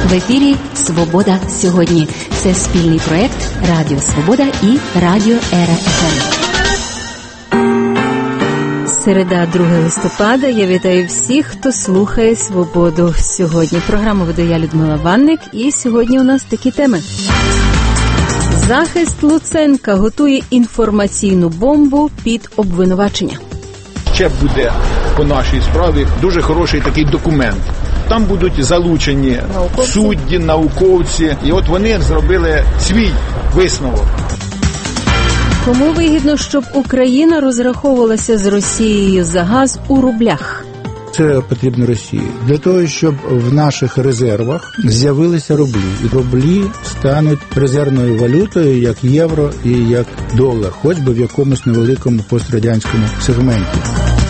В ефірі «Свобода сьогодні». Це спільний проєкт Радіо Свобода і Радіо Ера ФМ. Середа, 2 листопада. Я вітаю всіх, хто слухає «Свободу сьогодні». Програму веду я, Людмила Ванник, і сьогодні у нас такі теми. Захист Луценка готує інформаційну бомбу під обвинувачення. Ще буде по нашій справі дуже хороший такий документ. Там будуть залучені судді, науковці, і от вони зробили свій висновок. Кому вигідно, щоб Україна розраховувалася з Росією за газ у рублях? Це потрібно Росії. Для того, щоб в наших резервах з'явилися рублі. І рублі стануть резервною валютою, як євро і як долар, хоч би в якомусь невеликому пострадянському сегменті.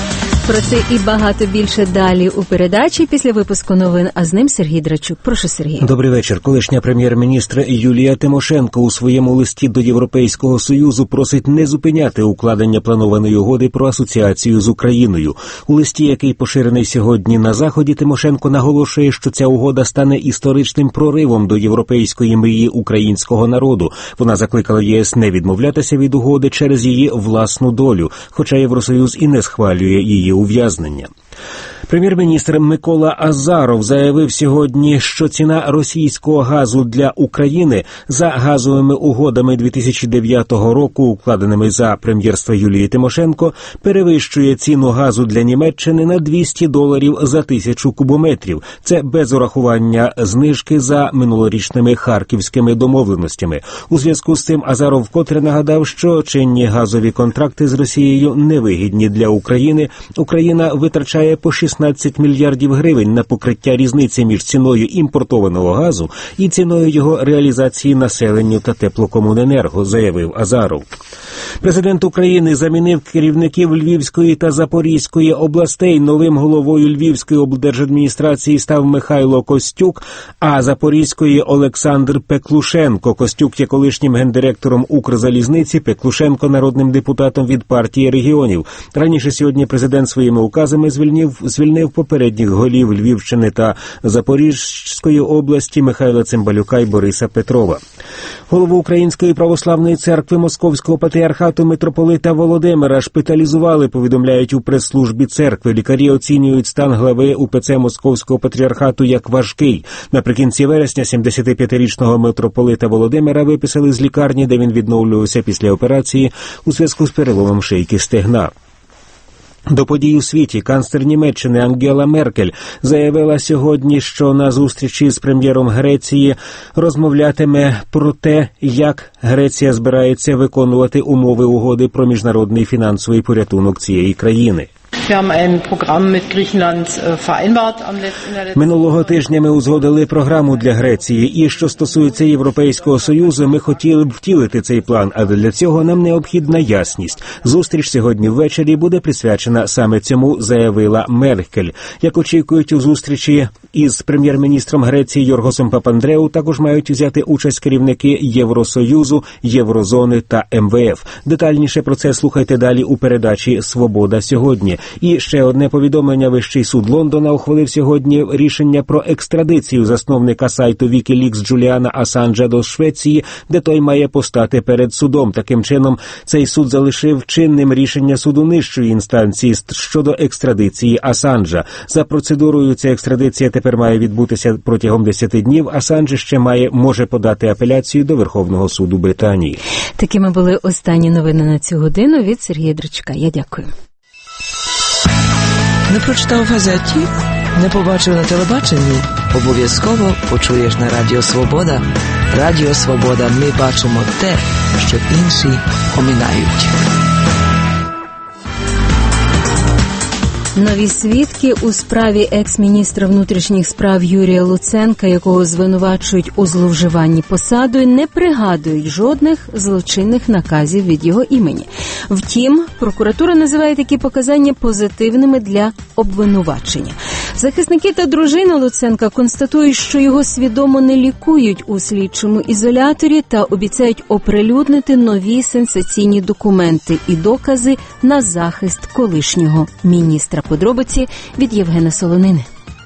Про це і багато більше далі у передачі після випуску новин, а з ним Сергій Драчук. Прошу, Сергій. Добрий вечір. Колишня прем'єр-міністра Юлія Тимошенко у своєму листі до Європейського Союзу просить не зупиняти укладення планованої угоди про асоціацію з Україною. У листі, який поширений сьогодні на Заході, Тимошенко наголошує, що ця угода стане історичним проривом до європейської мрії українського народу. Вона закликала ЄС не відмовлятися від угоди через її власну долю, хоча Євросоюз і не схвалює її ув'язнення. Прем'єр-міністр Микола Азаров заявив сьогодні, що ціна російського газу для України за газовими угодами 2009 року, укладеними за прем'єрства Юлії Тимошенко, перевищує ціну газу для Німеччини на $200 за 1000 кубометрів. Це без урахування знижки за минулорічними харківськими домовленостями. У зв'язку з цим Азаров вкотре нагадав, що чинні газові контракти з Росією невигідні для України. Україна витрачає по 16 мільярдів гривень на покриття різниці між ціною імпортованого газу і ціною його реалізації населенню та теплокомуненерго, заявив Азаров. Президент України замінив керівників Львівської та Запорізької областей. Новим головою Львівської облдержадміністрації став Михайло Костюк, а Запорізької – Олександр Пеклушенко. Костюк є колишнім гендиректором Укрзалізниці, Пеклушенко – народним депутатом від партії регіонів. Раніше сьогодні президент своїми указами звільнив попередніх голів Львівщини та Запорізької області Михайла Цимбалюка і Бориса Петрова. Голову Української православної церкви Московського патріархату митрополита Володимира шпиталізували, повідомляють у прес-службі церкви. Лікарі оцінюють стан глави УПЦ Московського патріархату як важкий. Наприкінці вересня 75-річного митрополита Володимира виписали з лікарні, де він відновлювався після операції у зв'язку з переломом шийки стегна. До подій у світі канцлер Німеччини Ангела Меркель заявила сьогодні, що на зустрічі з прем'єром Греції розмовлятиме про те, як Греція збирається виконувати умови угоди про міжнародний фінансовий порятунок цієї країни. Минулого тижня ми узгодили програму для Греції, і що стосується Європейського Союзу, ми хотіли б втілити цей план, але для цього нам необхідна ясність. Зустріч сьогодні ввечері буде присвячена саме цьому, заявила Меркель. Як очікують, у зустрічі із прем'єр-міністром Греції Йоргосом Папандреу також мають взяти участь керівники Євросоюзу, Єврозони та МВФ. Детальніше про це слухайте далі у передачі «Свобода сьогодні». І ще одне повідомлення. Вищий суд Лондона ухвалив сьогодні рішення про екстрадицію засновника сайту WikiLeaks Джуліана Асанжа до Швеції, де той має постати перед судом. Таким чином, цей суд залишив чинним рішення суду нижчої інстанції щодо екстрадиції Асанжа. За процедурою ця екстрадиція тепер має відбутися протягом 10 днів. Асанж ще може подати апеляцію до Верховного суду Британії. Такими були останні новини на цю годину від Сергія Драчука. Я дякую. Не прочитав в газеті? Не побачив на телебаченні? Обов'язково почуєш на Радіо Свобода. Радіо Свобода. Ми бачимо те, що інші оминають. Нові свідки у справі екс-міністра внутрішніх справ Юрія Луценка, якого звинувачують у зловживанні посадою, не пригадують жодних злочинних наказів від його імені. Втім, прокуратура називає такі показання позитивними для обвинувачення. Захисники та дружина Луценка констатують, що його свідомо не лікують у слідчому ізоляторі та обіцяють оприлюднити нові сенсаційні документи і докази на захист колишнього міністра. Подробиці від Євгена Солонини.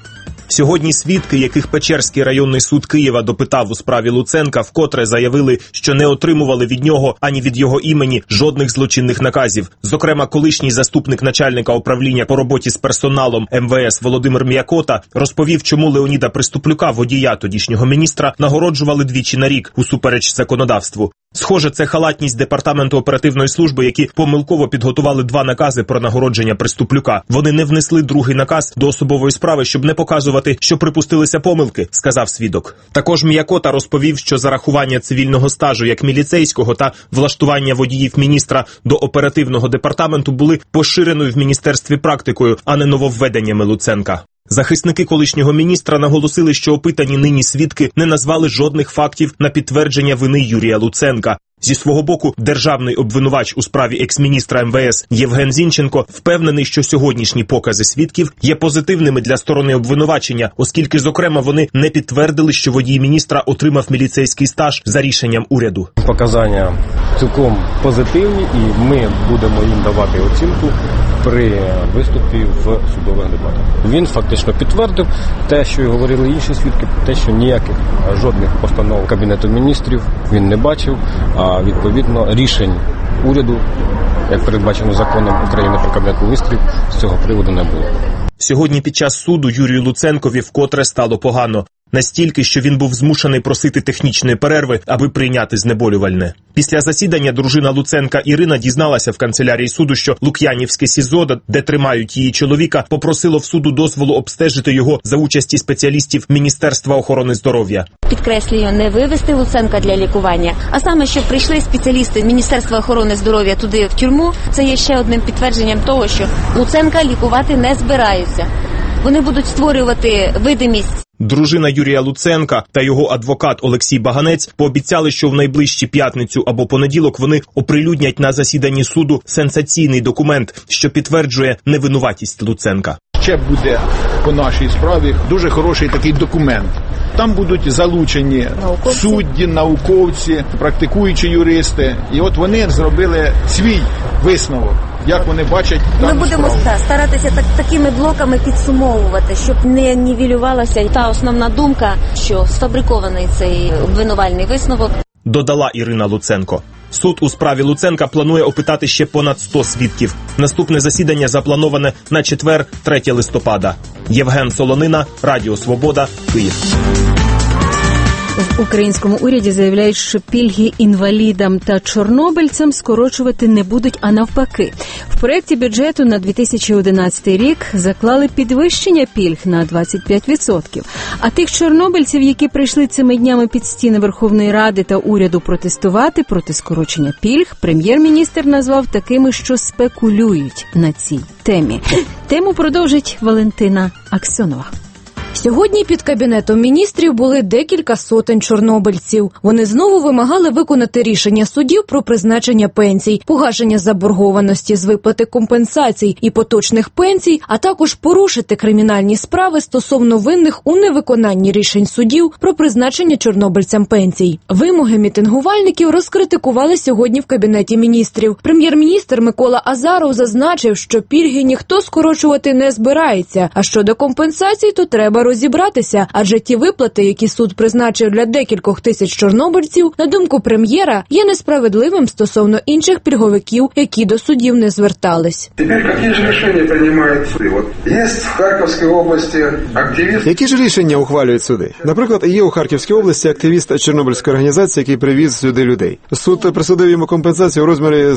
Сьогодні свідки, яких Печерський районний суд Києва допитав у справі Луценка, вкотре заявили, що не отримували від нього ані від його імені жодних злочинних наказів. Зокрема, колишній заступник начальника управління по роботі з персоналом МВС Володимир М'якота розповів, чому Леоніда Приступлюка, водія тодішнього міністра, нагороджували двічі на рік усупереч законодавству. Схоже, це халатність Департаменту оперативної служби, які помилково підготували 2 накази про нагородження Приступлюка. Вони не внесли другий наказ до особової справи, щоб не показувати, що припустилися помилки, сказав свідок. Також М'якота розповів, що зарахування цивільного стажу як міліцейського та влаштування водіїв міністра до оперативного департаменту були поширеною в міністерстві практикою, а не нововведеннями Луценка. Захисники колишнього міністра наголосили, що опитані нині свідки не назвали жодних фактів на підтвердження вини Юрія Луценка. Зі свого боку, державний обвинувач у справі екс-міністра МВС Євген Зінченко впевнений, що сьогоднішні покази свідків є позитивними для сторони обвинувачення, оскільки, зокрема, вони не підтвердили, що водій міністра отримав міліцейський стаж за рішенням уряду. Показання цілком позитивні, і ми будемо їм давати оцінку при виступі в судових дебатах. Він фактично підтвердив те, що й говорили інші свідки, те, що ніяких жодних постанов Кабінету міністрів він не бачив, а відповідно рішень уряду, як передбачено законом України про Кабінет міністрів, з цього приводу не було. Сьогодні під час суду Юрію Луценкові вкотре стало погано. Настільки, що він був змушений просити технічної перерви, аби прийняти знеболювальне. Після засідання дружина Луценка Ірина дізналася в канцелярії суду, що Лук'янівське СІЗО, де тримають її чоловіка, попросило в суду дозволу обстежити його за участі спеціалістів Міністерства охорони здоров'я. Підкреслюю, не вивезти Луценка для лікування, а саме, що прийшли спеціалісти Міністерства охорони здоров'я туди в тюрму, це є ще одним підтвердженням того, що Луценка лікувати не збираються. Вони будуть створювати видимість. Дружина Юрія Луценка та його адвокат Олексій Баганець пообіцяли, що в найближчі п'ятницю або понеділок вони оприлюднять на засіданні суду сенсаційний документ, що підтверджує невинуватість Луценка. Ще буде по нашій справі дуже хороший такий документ. Там будуть залучені судді, науковці, практикуючі юристи. І от вони зробили свій висновок, як вони бачать дану Ми будемо старатися такими блоками підсумовувати, щоб не нівелювалася та основна думка, що сфабрикований цей обвинувальний висновок. Додала Ірина Луценко. Суд у справі Луценка планує опитати ще понад 100 свідків. Наступне засідання заплановане на четвер, 3 листопада. Євген Солонина, Радіо Свобода, Київ. В українському уряді заявляють, що пільги інвалідам та чорнобильцям скорочувати не будуть, а навпаки. В проєкті бюджету на 2011 рік заклали підвищення пільг на 25%. А тих чорнобильців, які прийшли цими днями під стіни Верховної Ради та уряду протестувати проти скорочення пільг, прем'єр-міністр назвав такими, що спекулюють на цій темі. Тему продовжить Валентина Аксьонова. Сьогодні під Кабінетом міністрів були декілька сотень чорнобильців. Вони знову вимагали виконати рішення судів про призначення пенсій, погашення заборгованості з виплати компенсацій і поточних пенсій, а також порушити кримінальні справи стосовно винних у невиконанні рішень судів про призначення чорнобильцям пенсій. Вимоги мітингувальників розкритикували сьогодні в Кабінеті міністрів. Прем'єр-міністр Микола Азаров зазначив, що пільги ніхто скорочувати не збирається, а щодо компенсацій, то треба розібратися, адже ті виплати, які суд призначив для декількох тисяч чорнобильців, на думку прем'єра, є несправедливим стосовно інших пільговиків, які до судів не звертались. Тепер які ж рішення приймають суди? Є в Харківській області активіст. Які ж рішення ухвалюють суди? Наприклад, є у Харківській області активіст Чорнобильської організації, який привіз сюди людей. Суд присудив йому компенсацію у розмірі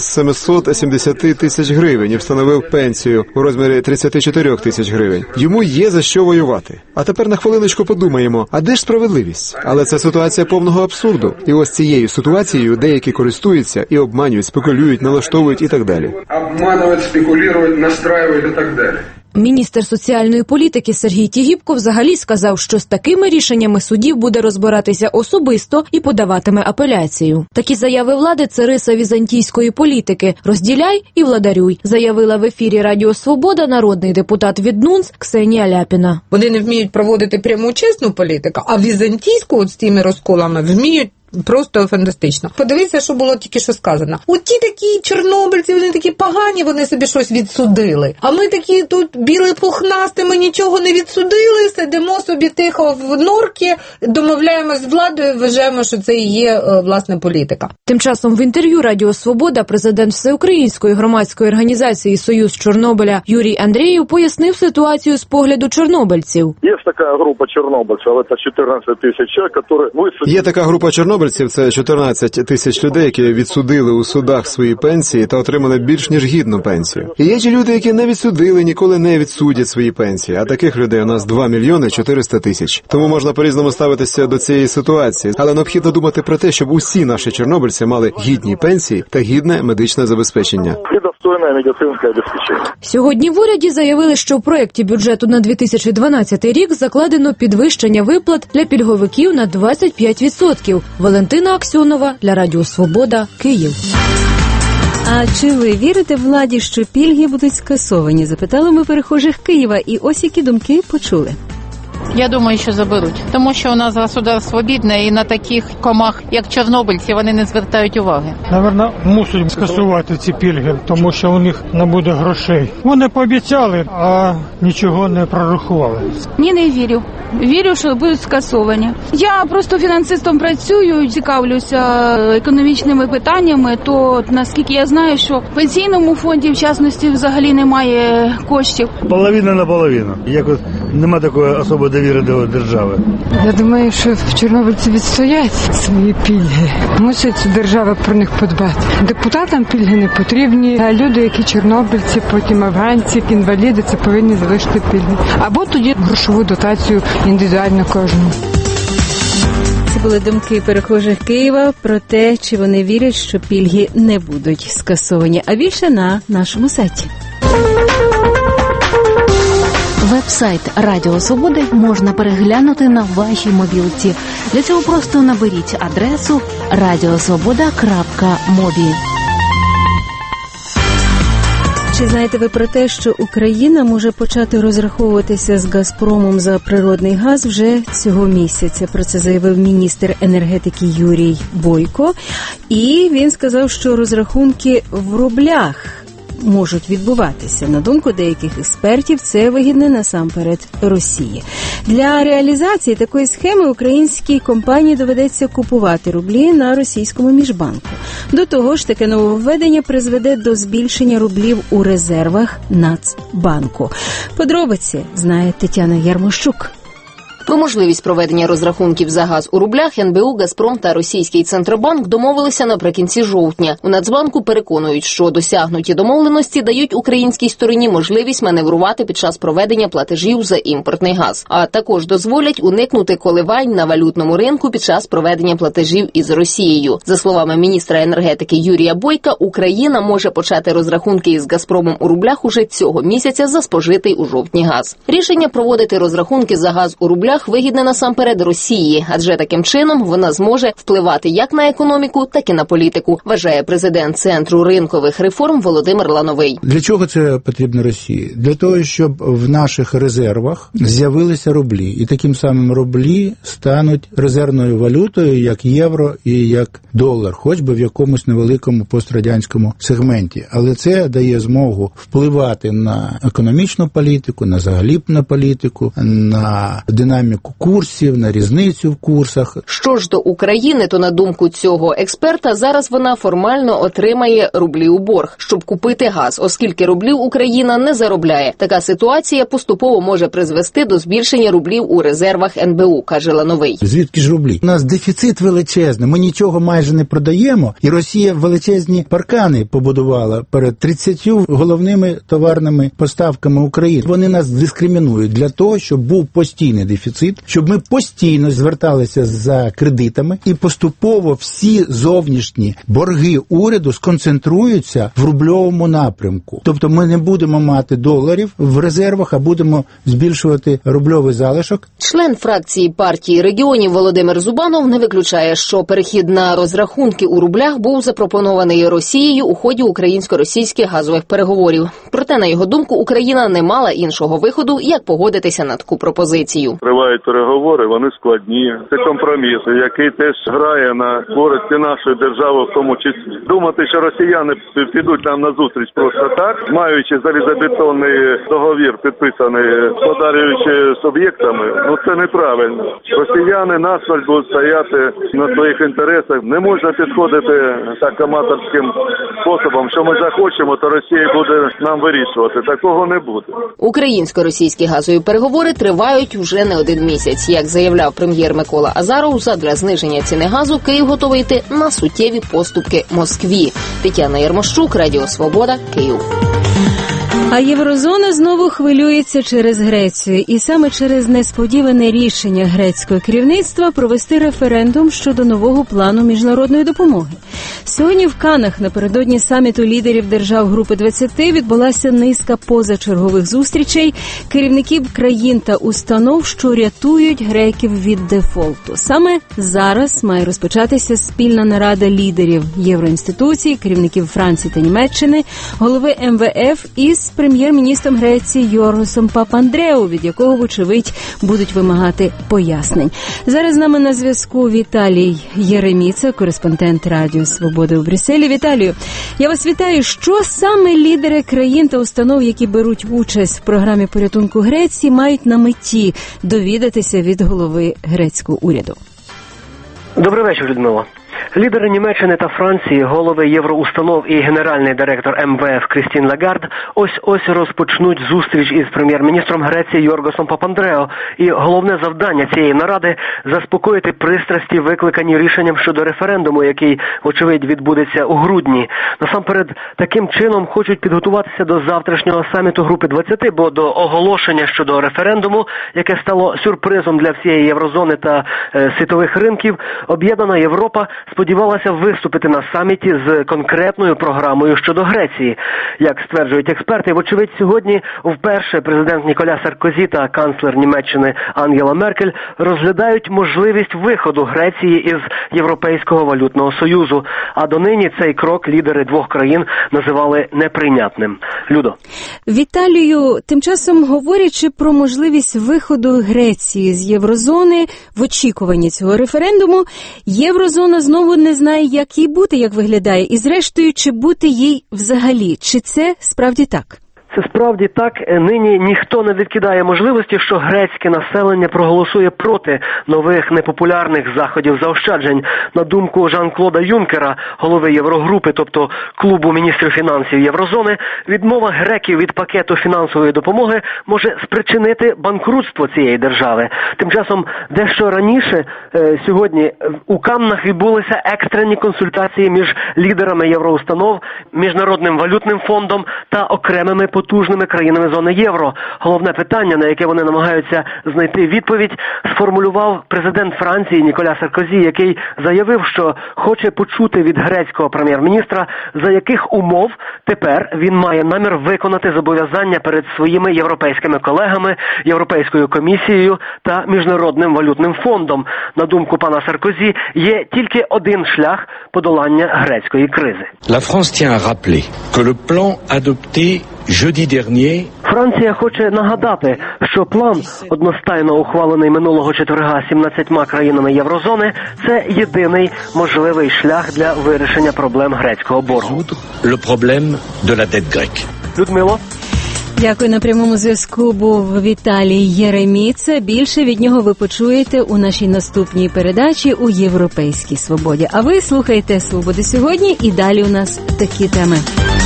770 тисяч гривень і встановив пенсію у розмірі 34 тисяч гривень. Йому є за що воювати. А тепер на хвилиночку подумаємо, а де ж справедливість? Але це ситуація повного абсурду. І ось цією ситуацією деякі користуються і обманюють, спекулюють, налаштовують і так далі. Обманюють, спекулюють, настраюють і так далі. Міністр соціальної політики Сергій Тігіпко взагалі сказав, що з такими рішеннями судів буде розбиратися особисто і подаватиме апеляцію. Такі заяви влади – це риса візантійської політики. Розділяй і владарюй, заявила в ефірі Радіо Свобода народний депутат від НУНС Ксенія Ляпіна. Вони не вміють проводити пряму чесну політику, а візантійську от з тими розколами вміють просто фантастично. Подивіться, що було тільки що сказано. Ті такі чорнобильці, вони такі погані, вони собі щось відсудили. А ми такі тут біли пухнасті, ми нічого не відсудили, сидимо собі тихо в норці, домовляємось з владою, вважаємо, що це і є, власне, політика. Тим часом в інтерв'ю Радіо Свобода президент Всеукраїнської громадської організації «Союз Чорнобиля» Юрій Андрієв пояснив ситуацію з погляду чорнобильців. Є така група чорнобильців, але це 14 тисяч чоловік, які висудили. Є така група чорнобильців, це 14 тисяч людей, які відсудили у судах свої пенсії та отримали більш ніж гідну пенсію. І є ті люди, які не відсудили, ніколи не відсудять свої пенсії, а таких людей у нас 2 мільйони 400 тисяч. Тому можна по-різному ставитися до цієї ситуації, але необхідно думати про те, щоб усі наші чорнобильці мали гідні пенсії та гідне медичне забезпечення. І достойне медицинське забезпечення. Сьогодні в уряді заявили, що в проєкті бюджету на 2012 рік закладено підвищення виплат для пільговиків на 25%. Валентина Аксьонова для Радіо Свобода, Київ. А чи ви вірите владі, що пільги будуть скасовані? Запитали ми перехожих Києва, і ось які думки почули. Я думаю, що заберуть. Тому що у нас государство бідне, і на таких комах, як чорнобильці, вони не звертають уваги. Наверно, мусять скасувати ці пільги, тому що у них не буде грошей. Вони пообіцяли, а нічого не прорахували. Ні, не вірю. Вірю, що будуть скасовані. Я просто фінансистом працюю, цікавлюся економічними питаннями, то наскільки я знаю, що в пенсійному фонді, в частності, взагалі немає коштів. Половина на половину. Якось нема такої особи довіри до держави. Я думаю, що чорнобильці відстоять свої пільги. Мусить держава про них подбати. Депутатам пільги не потрібні, а люди, які чорнобильці, потім афганці, інваліди, це повинні залишити пільги. Або тоді грошову дотацію індивідуально кожному. Це були думки перехожих Києва про те, чи вони вірять, що пільги не будуть скасовані. А більше на нашому сайті. Веб-сайт Радіо Свободи можна переглянути на вашій мобілці. Для цього просто наберіть адресу radiosvoboda.mobi. Чи знаєте ви про те, що Україна може почати розраховуватися з «Газпромом» за природний газ вже цього місяця? Про це заявив міністр енергетики Юрій Бойко. І він сказав, що розрахунки в рублях можуть відбуватися. На думку деяких експертів, це вигідно насамперед Росії. Для реалізації такої схеми українській компанії доведеться купувати рублі на російському міжбанку. До того ж, таке нововведення призведе до збільшення рублів у резервах Нацбанку. Подробиці знає Тетяна Ярмощук. Про можливість проведення розрахунків за газ у рублях НБУ, «Газпром» та російський Центробанк домовилися наприкінці жовтня. У Нацбанку переконують, що досягнуті домовленості дають українській стороні можливість маневрувати під час проведення платежів за імпортний газ, а також дозволять уникнути коливань на валютному ринку під час проведення платежів із Росією. За словами міністра енергетики Юрія Бойка, Україна може почати розрахунки із «Газпромом» у рублях уже цього місяця за спожитий у жовтні газ. Рішення проводити розрахунки за газ у рублях вигідне насамперед Росії, адже таким чином вона зможе впливати як на економіку, так і на політику, вважає президент Центру ринкових реформ Володимир Лановий. Для чого це потрібно Росії? Для того, щоб в наших резервах з'явилися рублі. І таким самим рублі стануть резервною валютою, як євро і як долар, хоч би в якомусь невеликому пострадянському сегменті. Але це дає змогу впливати на економічну політику, на взагалі на політику, на динаміку курсів, на різницю в курсах. Що ж до України, то на думку цього експерта, зараз вона формально отримає рублі у борг, щоб купити газ, оскільки рублів Україна не заробляє. Така ситуація поступово може призвести до збільшення рублів у резервах НБУ, каже Лановий. Звідки ж рублі? У нас дефіцит величезний, ми нічого майже не продаємо, і Росія величезні паркани побудувала перед 30 головними товарними поставками України. Вони нас дискримінують для того, щоб був постійний дефіцит, щоб ми постійно зверталися за кредитами і поступово всі зовнішні борги уряду сконцентруються в рубльовому напрямку. Тобто ми не будемо мати доларів в резервах, а будемо збільшувати рубльовий залишок. Член фракції партії регіонів Володимир Зубанов не виключає, що перехід на розрахунки у рублях був запропонований Росією у ході українсько-російських газових переговорів. Проте, на його думку, Україна не мала іншого виходу, як погодитися на таку пропозицію. тривають переговори, вони складні. Це компроміс, який теж грає на користь нашої держави в тому числі. Думати, що росіяни підуть нам на зустріч просто так, маючи залізобетонний договір, підписаний подаруючи суб'єктами, це неправильно. Росіяни насмерть будуть стояти на своїх інтересах. Не можна підходити так аматорським способом, що ми захочемо, то Росія буде нам вирішувати. Такого не буде. Українсько-російські газові переговори тривають уже не один місяць. Як заявляв прем'єр Микола Азаров, задля зниження ціни газу Київ готовий йти на суттєві поступки Москві. Тетяна Ярмощук, Радіо Свобода, Київ. А Єврозона знову хвилюється через Грецію. І саме через несподіване рішення грецького керівництва провести референдум щодо нового плану міжнародної допомоги. Сьогодні в Канах напередодні саміту лідерів держав Групи 20 відбулася низка позачергових зустрічей керівників країн та установ, що рятують греків від дефолту. Саме зараз має розпочатися спільна нарада лідерів євроінституцій, керівників Франції та Німеччини, голови МВФ із прем'єр-міністром Греції Йоргосом Папандреу, від якого, вочевидь, будуть вимагати пояснень. Зараз з нами на зв'язку Віталій Єреміца, кореспондент Радіо Свобода у Брюсселі. Віталію, я вас вітаю. Що саме лідери країн та установ, які беруть участь в програмі порятунку Греції, мають на меті довідатися від голови грецького уряду? Добрий вечір, Людмила. Лідери Німеччини та Франції, голови євроустанов і генеральний директор МВФ Крістін Лагард ось розпочнуть зустріч із прем'єр-міністром Греції Йоргосом Папандрео. І головне завдання цієї наради – заспокоїти пристрасті, викликані рішенням щодо референдуму, який, вочевидь, відбудеться у грудні. Насамперед, таким чином хочуть підготуватися до завтрашнього саміту Групи 20, бо до оголошення щодо референдуму, яке стало сюрпризом для всієї єврозони та світових ринків, об'єднана Європа сподівалася виступити на саміті з конкретною програмою щодо Греції. Як стверджують експерти, вочевидь, сьогодні вперше президент Ніколя Саркозі та канцлер Німеччини Ангела Меркель розглядають можливість виходу Греції із Європейського валютного союзу. А донині цей крок лідери двох країн називали неприйнятним. Людо. Віталію, тим часом, говорячи про можливість виходу Греції з Єврозони в очікуванні цього референдуму, Єврозона знову не знає, як їй бути, як виглядає, і зрештою, чи бути їй взагалі. Чи це справді так? Це справді так. Нині ніхто не відкидає можливості, що грецьке населення проголосує проти нових непопулярних заходів заощаджень. На думку Жан-Клода Юнкера, голови Єврогрупи, тобто клубу міністрів фінансів Єврозони, відмова греків від пакету фінансової допомоги може спричинити банкрутство цієї держави. Тим часом, дещо раніше, сьогодні у Каннах відбулися екстрені консультації між лідерами євроустанов, Міжнародним валютним фондом та окремими потужними країнами зони євро. Головне питання, на яке вони намагаються знайти відповідь, сформулював президент Франції Ніколя Саркозі, який заявив, що хоче почути від грецького прем'єр-міністра, за яких умов тепер він має намір виконати зобов'язання перед своїми європейськими колегами, Європейською комісією та Міжнародним валютним фондом. На думку пана Саркозі, є тільки один шлях подолання грецької кризи. La France tient à rappeler que le plan adopté jeudi dernier. Франція хоче нагадати, що план, одностайно ухвалений минулого четверга 17 країнами Єврозони, це єдиний можливий шлях для вирішення проблем грецького боргу. Le problème de la dette grecque. Людмило. Дякую. На прямому зв'язку був Віталій Єреміца. Більше від нього ви почуєте у нашій наступній передачі у Європейській свободі. А ви слухайте «Свободи сьогодні» і далі у нас такі теми.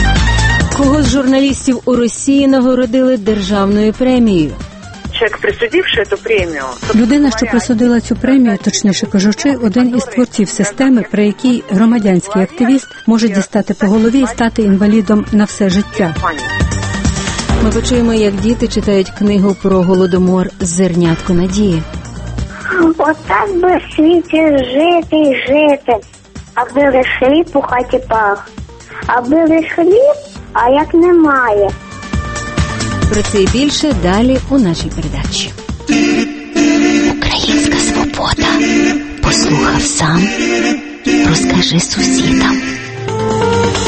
Кого з журналістів у Росії нагородили державною премією? Людина, що присудила цю премію, точніше кажучи, один із творців системи, при якій громадянський активіст може дістати по голові і стати інвалідом на все життя. Ми почуємо, як діти читають книгу про голодомор «Зернятко надії». Отак би в світі жити і жити, аби лиш хліб у хаті пах. Аби лиш хліб, а як немає. Про це і більше далі у нашій передачі. Українська свобода. Послухав сам, розкажи сусідам.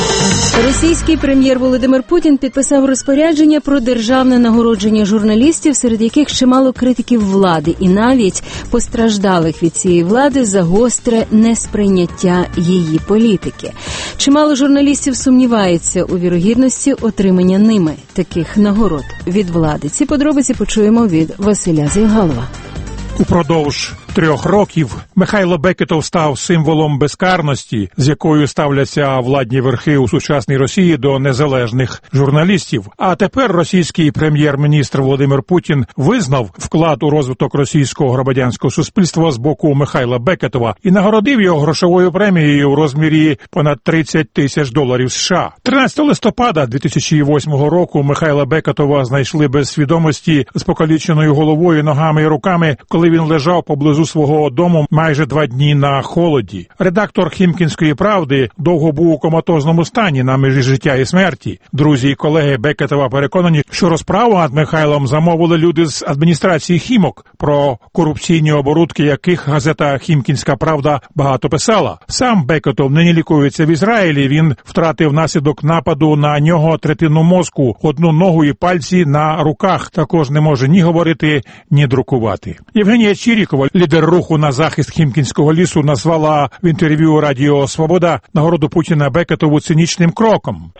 Російський прем'єр Володимир Путін підписав розпорядження про державне нагородження журналістів, серед яких чимало критиків влади і навіть постраждалих від цієї влади за гостре несприйняття її політики. Чимало журналістів сумніваються у вірогідності отримання ними таких нагород від влади. Ці подробиці почуємо від Василя Зінгалова. Упродовж 3 років Михайло Бекетов став символом безкарності, з якою ставляться владні верхи у сучасній Росії до незалежних журналістів. А тепер російський прем'єр-міністр Володимир Путін визнав вклад у розвиток російського громадянського суспільства з боку Михайла Бекетова і нагородив його грошовою премією у розмірі понад $30 000 США. 13 листопада 2008 року Михайла Бекетова знайшли без свідомості з покаліченою головою, ногами і руками, коли він лежав поблизу свого дому майже 2 дні на холоді. Редактор «Хімкінської правди» довго був у коматозному стані на межі життя і смерті. Друзі і колеги Бекетова переконані, що розправу над Михайлом замовили люди з адміністрації Хімок, про корупційні оборудки яких газета «Хімкінська правда» багато писала. Сам Бекетов нині лікується в Ізраїлі. Він втратив внаслідок нападу на нього третину мозку, 1 ногу і пальці на руках. Також не може ні говорити, ні друкувати. Євгенія Чірікова, лідер руху на захист Хімкінського лісу, назвала в інтерв'ю Радіо Свобода нагороду Путіна Бекетову цинічним кроком.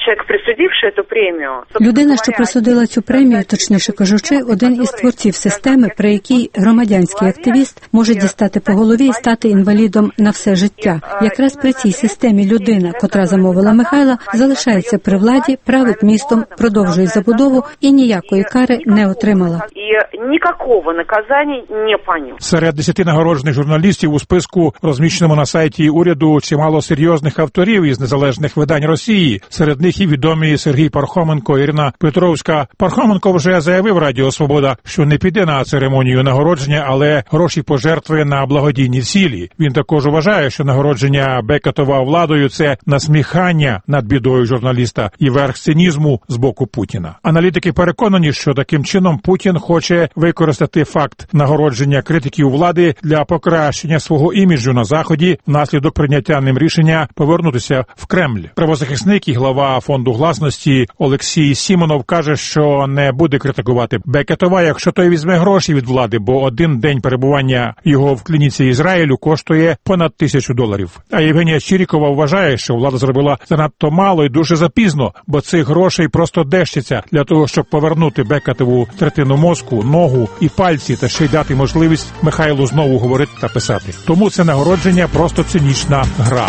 Людина, що присудила цю премію, точніше кажучи, один із творців системи, при якій громадянський активіст може дістати по голові і стати інвалідом на все життя. Якраз при цій системі людина, котра замовила Михайла, залишається при владі, править містом, продовжує забудову і ніякої кари не отримала. Ніякого наказання не понес. Серед 10 нагороджених журналістів у списку, розміщеному на сайті уряду, чимало серйозних авторів із незалежних видань Росії. Серед них і відомі Сергій Пархоменко, Ірина Петровська. Пархоменко вже заявив Радіо Свобода, що не піде на церемонію нагородження, але гроші пожертвує на благодійні цілі. Він також вважає, що нагородження Бекетова владою – це насміхання над бідою журналіста і верх цинізму з боку Путіна. Аналітики переконані, що таким чином Путін хоче використати факт нагородження критиків влади для покращення свого іміджу на Заході внаслідок прийняття ним рішення повернутися в Кремль. Правозахисник і глава фонду гласності Олексій Сімонов каже, що не буде критикувати Бекетова, якщо той візьме гроші від влади, бо 1 день перебування його в клініці Ізраїлю коштує понад $1000. А Євгенія Чірікова вважає, що влада зробила занадто мало і дуже запізно, бо цих грошей просто дещиться для того, щоб повернути Бекетову третину мозку, ногу і пальці, та ще й дати можливість Михайлу знову говорити та писати. Тому це нагородження просто цинічна гра.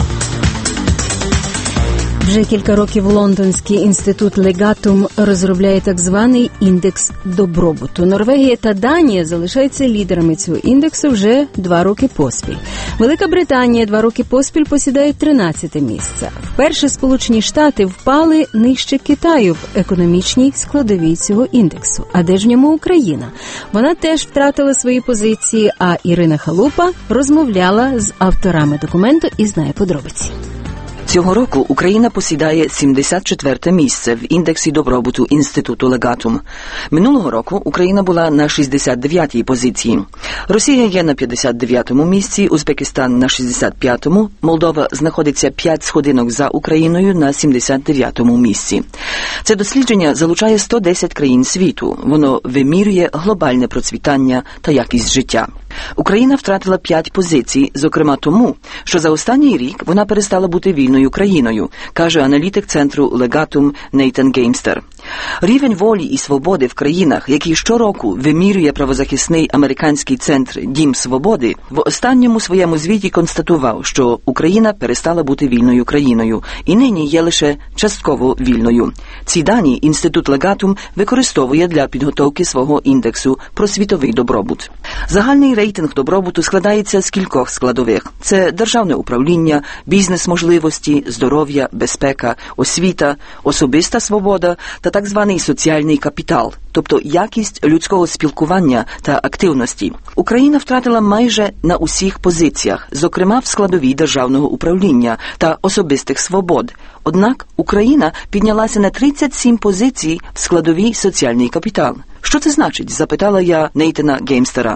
Вже кілька років Лондонський інститут Легатум розробляє так званий індекс добробуту. Норвегія та Данія залишаються лідерами цього індексу вже 2 роки поспіль. Велика Британія 2 роки поспіль посідає 13-те місце. Вперше Сполучені Штати впали нижче Китаю в економічній складовій цього індексу. А де ж в ньому Україна? Вона теж втратила свої позиції, а Ірина Халупа розмовляла з авторами документу і знає подробиці. Цього року Україна посідає 74-те місце в індексі добробуту інституту Легатум. Минулого року Україна була на 69-й позиції. Росія є на 59-му місці, Узбекистан на 65-му, Молдова знаходиться 5 сходинок за Україною на 79-му місці. Це дослідження залучає 110 країн світу. Воно вимірює глобальне процвітання та якість життя. Україна втратила 5 позицій, зокрема тому, що за останній рік вона перестала бути вільною країною, каже аналітик центру Легатум Нейтан Геймстер. Рівень волі і свободи в країнах, які щороку вимірює правозахисний американський центр «Дім свободи», в останньому своєму звіті констатував, що Україна перестала бути вільною країною і нині є лише частково вільною. Ці дані інститут Легатум використовує для підготовки свого індексу про світовий добробут. Загальний рейтинг добробуту складається з кількох складових. Це державне управління, бізнес-можливості, здоров'я, безпека, освіта, особиста свобода та так званий соціальний капітал, тобто якість людського спілкування та активності. Україна втратила майже на усіх позиціях, зокрема в складовій державного управління та особистих свобод. Однак Україна піднялася на 37 позицій в складовій соціальний капітал. Що це значить? Запитала я Нейтана Геймстера.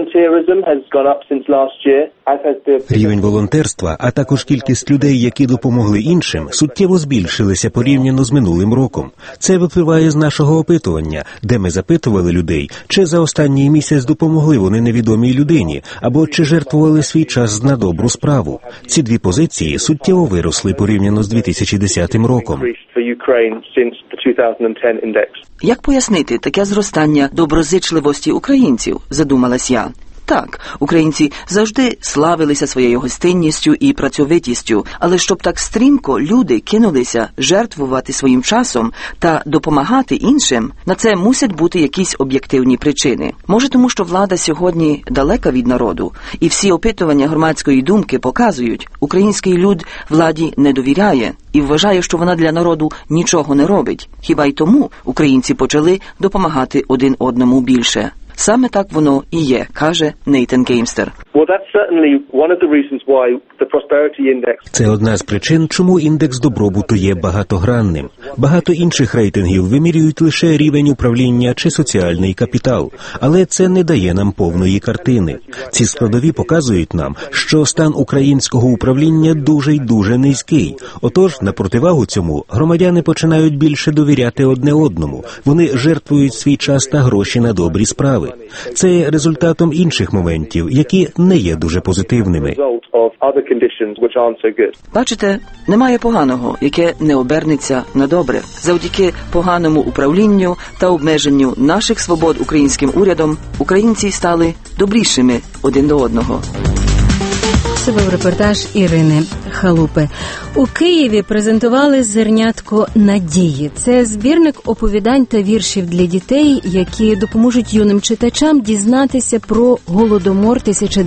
Рівень волонтерства, а також кількість людей, які допомогли іншим, суттєво збільшилися порівняно з минулим роком. Це випливає з нашого опитування, де ми запитували людей, чи за останній місяць допомогли вони невідомій людині, або чи жертвували свій час на добру справу. Ці дві позиції суттєво виросли порівняно з 2010 роком. Як пояснити таке зростання доброзичливості українців, задумалась я. Так, українці завжди славилися своєю гостинністю і працьовитістю, але щоб так стрімко люди кинулися жертвувати своїм часом та допомагати іншим, на це мусять бути якісь об'єктивні причини. Може тому, що влада сьогодні далека від народу, і всі опитування громадської думки показують, український люд владі не довіряє і вважає, що вона для народу нічого не робить. Хіба й тому українці почали допомагати один одному більше. Саме так воно і є, каже Нейтан Геймстер. Це одна з причин, чому індекс добробуту є багатогранним. Багато інших рейтингів вимірюють лише рівень управління чи соціальний капітал, але це не дає нам повної картини. Ці складові показують нам, що стан українського управління дуже й дуже низький. Отож, на противагу цьому, громадяни починають більше довіряти одне одному. Вони жертвують свій час та гроші на добрі справи. Це є результатом інших моментів, які не є дуже позитивними. Бачите, немає поганого, яке не обернеться на добре. Завдяки поганому управлінню та обмеженню наших свобод українським урядом, українці стали добрішими один до одного. Це був репортаж Ірини Халупи. У Києві презентували «Зернятко надії». Це збірник оповідань та віршів для дітей, які допоможуть юним читачам дізнатися про Голодомор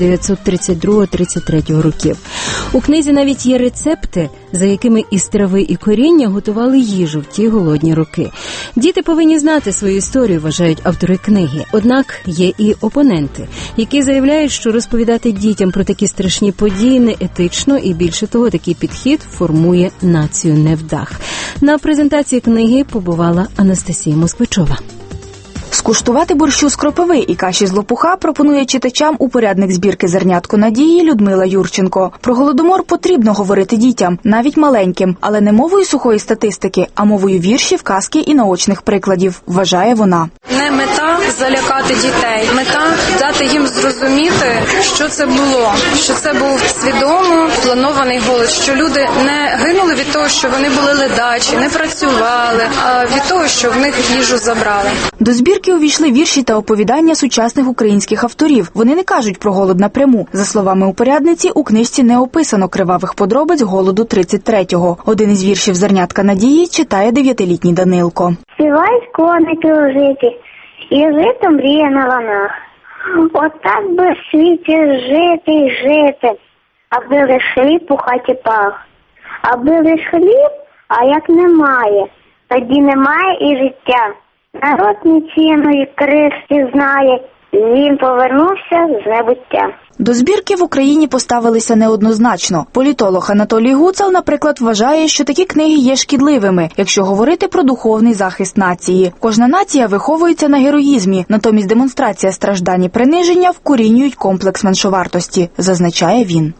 1932-33 років. У книзі навіть є рецепти, за якими із трави і коріння готували їжу в ті голодні роки. Діти повинні знати свою історію, вважають автори книги. Однак є і опоненти, які заявляють, що розповідати дітям про такі страшні події не етично і, більше того, такий підхід формує націю невдах. На презентації книги побувала Анастасія Москвичова. Скуштувати борщу з кропиви і каші з лопуха пропонує читачам упорядник збірки «Зернятко надії» Людмила Юрченко. Про Голодомор потрібно говорити дітям, навіть маленьким, але не мовою сухої статистики, а мовою віршів, казки і наочних прикладів, вважає вона. Не мета залякати дітей, мета дати їм зрозуміти, що це було, що це був свідомо планований голод, що люди не гинули від того, що вони були ледачі, не працювали, а від того, що в них їжу забрали. До збірки увійшли вірші та оповідання сучасних українських авторів. Вони не кажуть про голод напряму. За словами упорядниці, у книжці не описано кривавих подробиць голоду 33-го. Один із віршів «Зернятка надії» читає 9-літній Данилко. Співають коники у житі, і жито мріє на ланах. Отак би в світі жити й жити, аби лиш хліб у хаті пах. Аби лиш хліб, а як немає, тоді немає і життя. Народ ні ціної кристі знає, він повернувся з небуття. До збірки в Україні поставилися неоднозначно. Політолог Анатолій Гуцал, наприклад, вважає, що такі книги є шкідливими, якщо говорити про духовний захист нації. Кожна нація виховується на героїзмі, натомість демонстрація страждань і приниження вкорінюють комплекс меншовартості, зазначає він.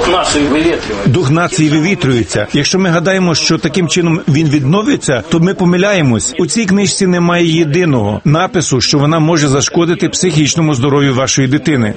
Дух нації вивітрюється. Якщо ми гадаємо, що таким чином він відновиться, то ми помиляємось. У цій книжці немає єдиного напису, що вона може зашкодити психічному здоров'ю вашої дитини.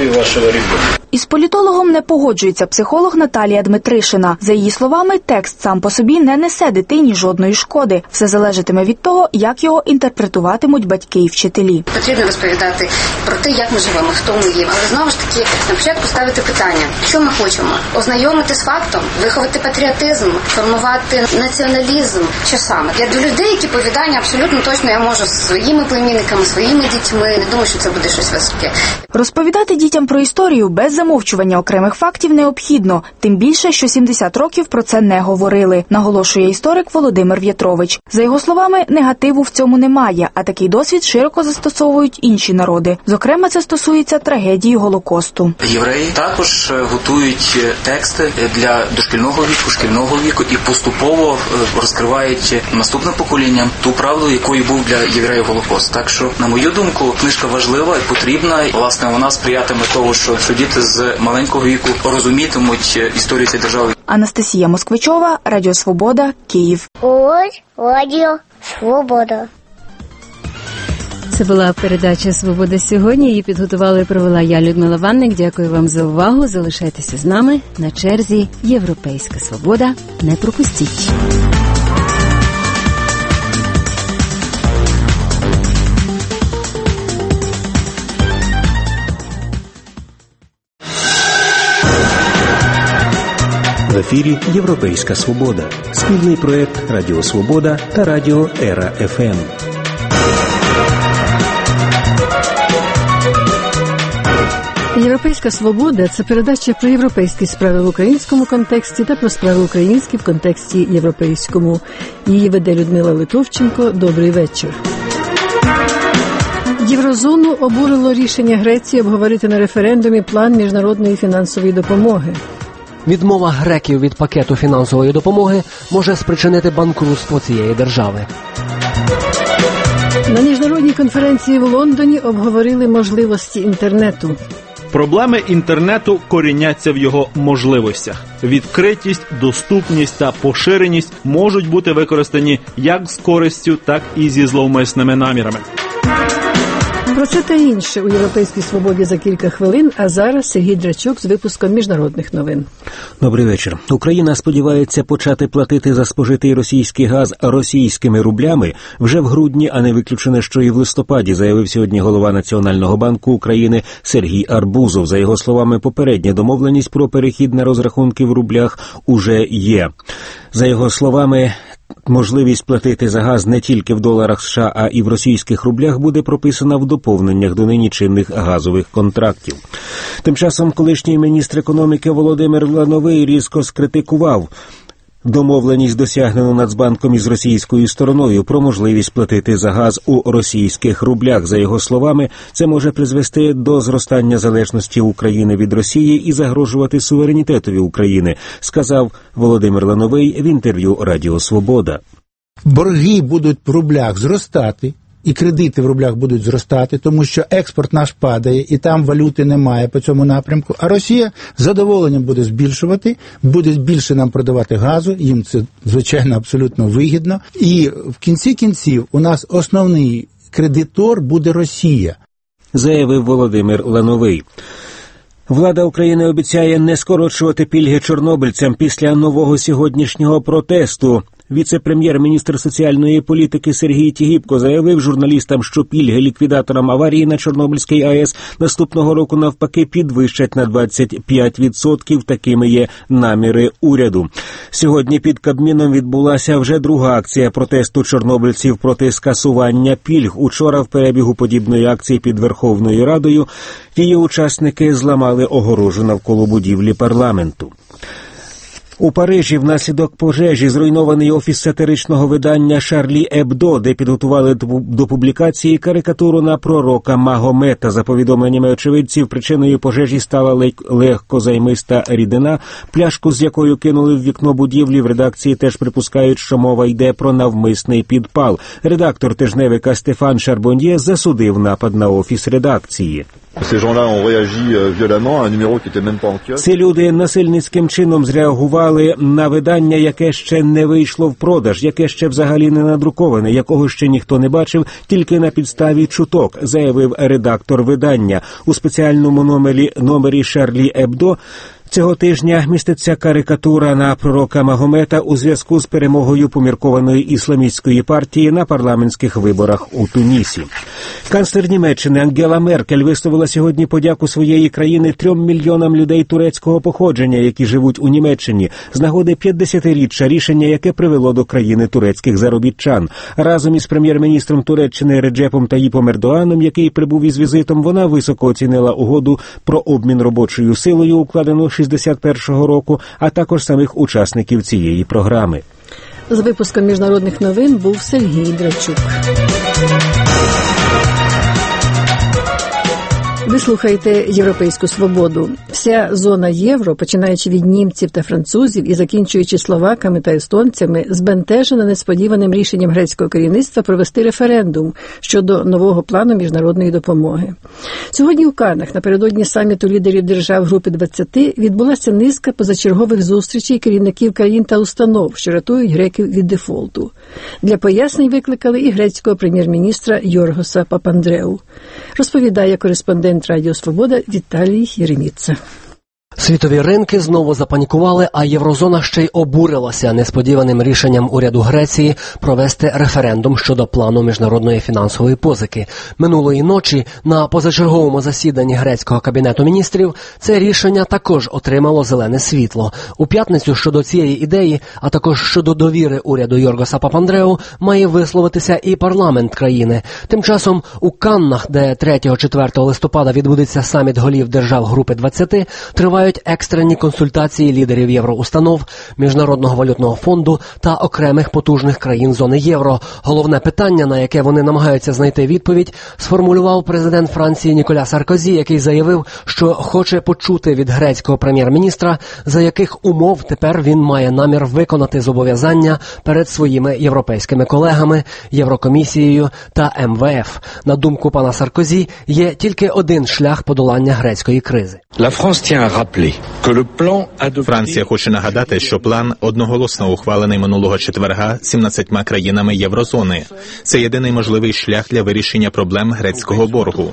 Із політологом не погоджується психолог Наталія Дмитришина. За її словами, текст сам по собі не несе дитині жодної шкоди. Все залежатиме від того, як його інтерпретуватимуть батьки і вчителі. Потрібно розповідати про те, як ми живемо, хто ми є. Але знову ж таки, на початку ставити питання, що ми хочемо? Ознайомити з фактом, виховати патріотизм, формувати націоналізм. Що саме? Я до людей, які повідання абсолютно точно я можу зі своїми племінниками, своїми дітьми. Не думаю, що це буде щось високе. Розповідати дітям про історію без замовчування окремих фактів необхідно, тим більше, що 70 років про це не говорили, наголошує історик Володимир В'ятрович. За його словами, негативу в цьому немає, а такий досвід широко застосовують інші народи. Зокрема, це стосується трагедії Голокосту. Євреї також готують тексти для дошкільного віку, шкільного віку і поступово розкривають наступним поколінням ту правду, якою був для євреїв Голокост. Так що, на мою думку, книжка важлива і потрібна. Власне, вона сприятиме того, що діти з маленького віку розумітимуть історію цієї держави. Анастасія Москвичова, Радіо Свобода, Київ. Ось Радіо Свобода. Це була передача «Свобода сьогодні». Її підготувала і провела я, Людмила Ванник. Дякую вам за увагу. Залишайтеся з нами. На черзі «Європейська свобода». Не пропустіть. В ефірі «Європейська свобода». Спільний проєкт «Радіо Свобода» та «Радіо Ера ФМ». «Європейська свобода» – це передача про європейські справи в українському контексті та про справи українські в контексті європейському. Її веде Людмила Литовченко. Добрий вечір. Єврозону обурило рішення Греції обговорити на референдумі план міжнародної фінансової допомоги. Відмова греків від пакету фінансової допомоги може спричинити банкрутство цієї держави. На міжнародній конференції в Лондоні обговорили можливості інтернету. Проблеми інтернету коріняться в його можливостях. Відкритість, доступність та поширеність можуть бути використані як з користю, так і зі зловмисними намірами. Про це та інше у «Європейській свободі» за кілька хвилин, а зараз Сергій Драчук з випуском міжнародних новин. Добрий вечір. Україна сподівається почати платити за спожитий російський газ російськими рублями вже в грудні, а не виключено, що і в листопаді, заявив сьогодні голова Національного банку України Сергій Арбузов. За його словами, попередня домовленість про перехід на розрахунки в рублях уже є. За його словами, можливість платити за газ не тільки в доларах США, а і в російських рублях буде прописана в доповненнях до нині чинних газових контрактів. Тим часом колишній міністр економіки Володимир Лановий різко скритикував домовленість, досягнену Нацбанком із російською стороною, про можливість платити за газ у російських рублях. За його словами, це може призвести до зростання залежності України від Росії і загрожувати суверенітетові України, сказав Володимир Лановий в інтерв'ю Радіо Свобода. Борги будуть в рублях зростати, і кредити в рублях будуть зростати, тому що експорт наш падає, і там валюти немає по цьому напрямку. А Росія з задоволенням буде збільшувати, буде більше нам продавати газу, їм це, звичайно, абсолютно вигідно. І в кінці кінців у нас основний кредитор буде Росія, заявив Володимир Лановий. Влада України обіцяє не скорочувати пільги чорнобильцям після нового сьогоднішнього протесту. Віце-прем'єр-міністр соціальної політики Сергій Тігіпко заявив журналістам, що пільги ліквідаторам аварії на Чорнобильській АЕС наступного року навпаки підвищать на 25%. Такими є наміри уряду. Сьогодні під Кабміном відбулася вже друга акція протесту чорнобильців проти скасування пільг. Учора в перебігу подібної акції під Верховною Радою її учасники зламали огорожу навколо будівлі парламенту. У Парижі внаслідок пожежі зруйнований офіс сатиричного видання «Шарлі Ебдо», де підготували до публікації карикатуру на пророка Магомета. За повідомленнями очевидців, причиною пожежі стала легкозаймиста рідина, пляшку з якою кинули в вікно будівлі. В редакції теж припускають, що мова йде про навмисний підпал. Редактор тижневика Стефан Шарбоньє засудив напад на офіс редакції. Ці люди насильницьким чином зреагували на видання, яке ще не вийшло в продаж, яке ще взагалі не надруковане, якого ще ніхто не бачив, тільки на підставі чуток, заявив редактор видання. У спеціальному номері «Шарлі Ебдо» Цього тижня міститься карикатура на пророка Магомета у зв'язку з перемогою поміркованої ісламістської партії на парламентських виборах у Тунісі. Канцлер Німеччини Ангела Меркель висловила сьогодні подяку своєї країни 3 мільйонам людей турецького походження, які живуть у Німеччині, з нагоди 50-річчя рішення, яке привело до країни турецьких заробітчан. Разом із прем'єр-міністром Туреччини Реджепом Таїпом Ердоганом, який прибув із візитом, вона високо оцінила угоду про обмін робочою силою, укладену 61-го року, а також самих учасників цієї програми. З випуском міжнародних новин був Сергій Драчук. Ви слухаєте «Європейську свободу». Вся зона євро, починаючи від німців та французів і закінчуючи словаками та естонцями, збентежена несподіваним рішенням грецького керівництва провести референдум щодо нового плану міжнародної допомоги. Сьогодні у Каннах, напередодні саміту лідерів держав Групи 20, відбулася низка позачергових зустрічей керівників країн та установ, що рятують греків від дефолту. Для пояснень викликали і грецького прем'єр-міністра Йоргоса Папандреу. Розповідає кореспондент Радіо Свобода Віталій Єреміца. Світові ринки знову запанікували, а єврозона ще й обурилася несподіваним рішенням уряду Греції провести референдум щодо плану міжнародної фінансової позики. Минулої ночі на позачерговому засіданні грецького кабінету міністрів це рішення також отримало зелене світло. У п'ятницю щодо цієї ідеї, а також щодо довіри уряду Йоргоса Папандреу, має висловитися і парламент країни. Тим часом у Каннах, де 3-4 листопада відбудеться саміт голів держав Групи 20, тривають екстрені консультації лідерів євроустанов, Міжнародного валютного фонду та окремих потужних країн зони євро. Головне питання, на яке вони намагаються знайти відповідь, сформулював президент Франції Ніколя Саркозі, який заявив, що хоче почути від грецького прем'єр-міністра, за яких умов тепер він має намір виконати зобов'язання перед своїми європейськими колегами, Єврокомісією та МВФ. На думку пана Саркозі, є тільки один шлях подолання грецької кризи. Франція хоче нагадати, що план одноголосно ухвалений минулого четверга 17 країнами єврозони. Це єдиний можливий шлях для вирішення проблем грецького боргу.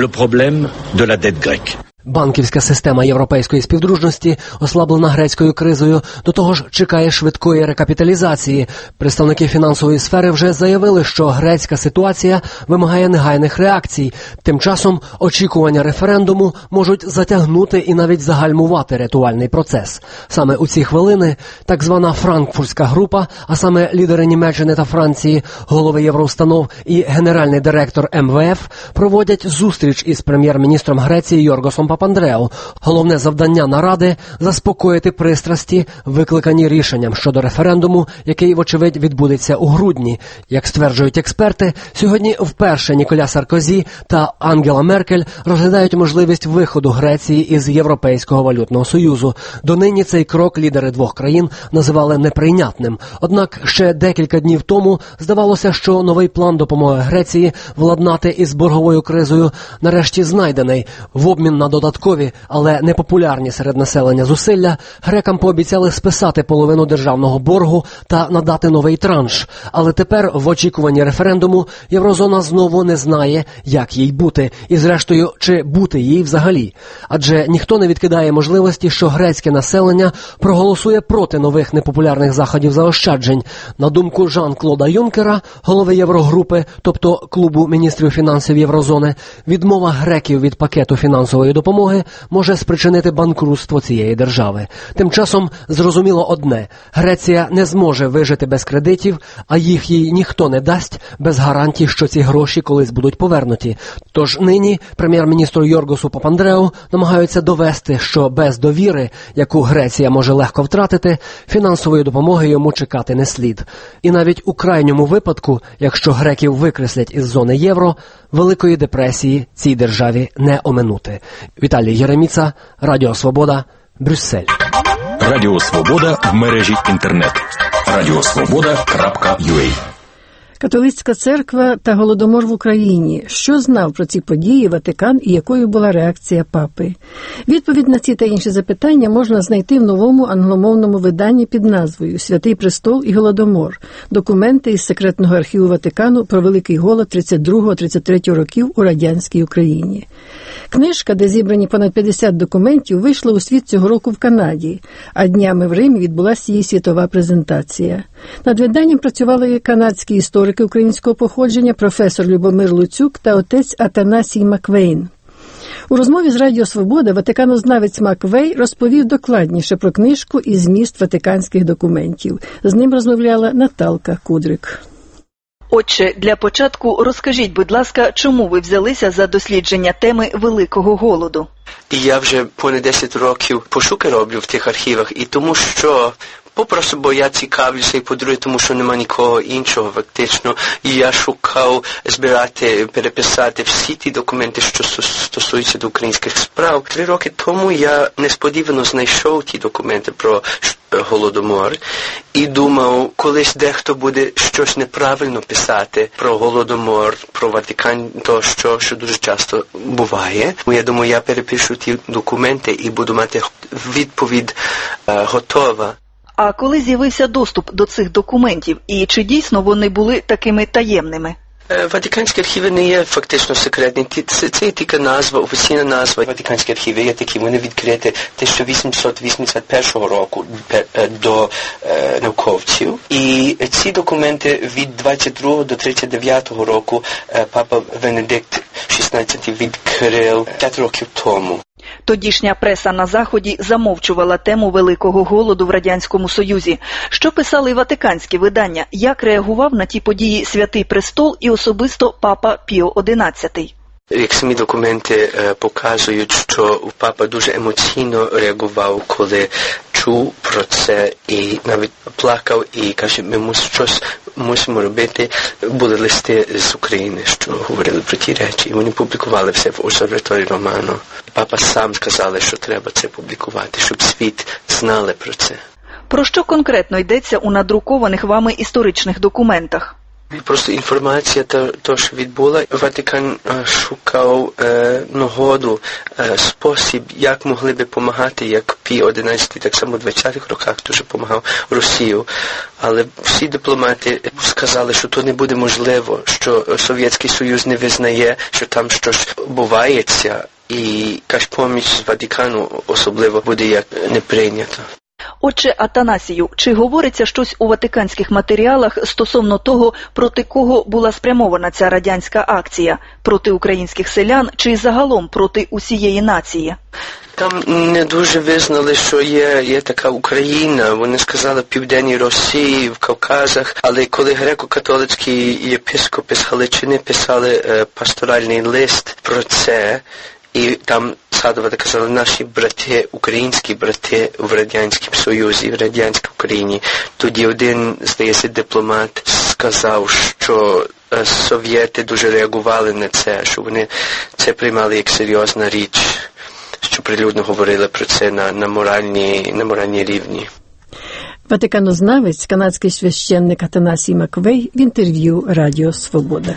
Банківська система європейської співдружності, ослаблена грецькою кризою, до того ж чекає швидкої рекапіталізації. Представники фінансової сфери вже заявили, що грецька ситуація вимагає негайних реакцій. Тим часом очікування референдуму можуть затягнути і навіть загальмувати рятувальний процес. Саме у ці хвилини так звана франкфуртська група, а саме лідери Німеччини та Франції, голови євроустанов і генеральний директор МВФ проводять зустріч із прем'єр-міністром Греції Йоргосом Папандреу. Головне завдання наради – заспокоїти пристрасті, викликані рішенням щодо референдуму, який, вочевидь, відбудеться у грудні. Як стверджують експерти, сьогодні вперше Ніколя Саркозі та Ангела Меркель розглядають можливість виходу Греції із Європейського валютного союзу. Донині цей крок лідери двох країн називали неприйнятним. Однак ще декілька днів тому здавалося, що новий план допомоги Греції владнати із борговою кризою нарешті знайдений. В обмін на додаткові, але непопулярні серед населення зусилля, грекам пообіцяли списати половину державного боргу та надати новий транш. Але тепер, в очікуванні референдуму, єврозона знову не знає, як їй бути, і зрештою, чи бути їй взагалі. Адже ніхто не відкидає можливості, що грецьке населення проголосує проти нових непопулярних заходів заощаджень. На думку Жан-Клода Юнкера, голови Єврогрупи, тобто клубу міністрів фінансів Єврозони, відмова греків від пакету фінансової допомоги може спричинити банкрутство цієї держави. Тим часом зрозуміло одне – Греція не зможе вижити без кредитів, а їх їй ніхто не дасть без гарантій, що ці гроші колись будуть повернуті. Тож нині прем'єр-міністру Йоргосу Папандреу намагаються довести, що без довіри, яку Греція може легко втратити, фінансової допомоги йому чекати не слід. І навіть у крайньому випадку, якщо греків викреслять із зони євро, Великої депресії цій державі не оминути. Віталій Єреміца, Радіо Свобода, Брюссель. Радіо Свобода в мережі інтернет. Радіосвобода.ua Католицька церква та Голодомор в Україні. Що знав про ці події Ватикан і якою була реакція папи? Відповідь на ці та інші запитання можна знайти в новому англомовному виданні під назвою «Святий престол і Голодомор. Документи із секретного архіву Ватикану про Великий голод 32-33 років у радянській Україні». Книжка, де зібрані понад 50 документів, вийшла у світ цього року в Канаді, а днями в Римі відбулася її світова презентація. Над виданням працювали канадські історики українського походження, професор Любомир Луцюк та отець Атанасій Маквейн. У розмові з Радіо Свобода ватиканознавець Маквей розповів докладніше про книжку і зміст ватиканських документів. З ним розмовляла Наталка Кудрик. Отже, для початку розкажіть, будь ласка, чому ви взялися за дослідження теми Великого голоду? Я вже понад 10 років пошуки роблю в тих архівах, і тому що попросту, бо я цікавлюся, і по-друге, тому що нема нікого іншого фактично. І я шукав збирати, переписати всі ті документи, що стосуються до українських справ. 3 роки тому я несподівано знайшов ті документи про Голодомор і думав, колись дехто буде щось неправильно писати про Голодомор, про Ватикан, то що дуже часто буває. Я думаю, я перепишу ті документи і буду мати відповідь готова. А коли з'явився доступ до цих документів, і чи дійсно вони були такими таємними? Ватиканські архіви не є фактично секретні. Це тільки назва, офіційна назва. Ватиканські архіви є такі, вони відкриті 1881 року до науковців. І ці документи від 22 до 39 року папа Венедикт XVI відкрив 5 років тому. Тодішня преса на Заході замовчувала тему Великого голоду в Радянському Союзі. Що писали ватиканські видання? Як реагував на ті події Святий престол і особисто папа Піо XI? Як самі документи показують, що папа дуже емоційно реагував, коли чув про це, і навіть плакав і каже, ми щось мусимо робити. Були листи з України, що говорили про ті речі, і вони публікували все в Осерваторії Романо. Папа сам сказали, що треба це публікувати, щоб світ знали про це. Про що конкретно йдеться у надрукованих вами історичних документах? Просто інформація, то що відбула. Ватикан шукав нагоду, спосіб, як могли би допомагати, як Пій XI, так само в 20-х роках дуже допомагав Росію. Але всі дипломати сказали, що то не буде можливо, що Совєтський Союз не визнає, що там щось бувається, і якась поміч з Ватикану особливо буде як не прийнято. Отже, Атанасію, чи говориться щось у ватиканських матеріалах стосовно того, проти кого була спрямована ця радянська акція? Проти українських селян чи загалом проти усієї нації? Там не дуже визнали, що є така Україна. Вони сказали в Південній Росії, в Кавказах. Але коли греко-католицькі єпископи з Галичини писали пасторальний лист про це, і там згадувати, казали, наші брати, українські брати в Радянському Союзі, в Радянській Україні. Тоді один, здається, дипломат сказав, що совєти дуже реагували на це, що вони це приймали як серйозна річ, що прилюдно говорили про це на моральній рівні. Ватиканознавець, канадський священник Атанасій Маквей в інтерв'ю Радіо Свобода.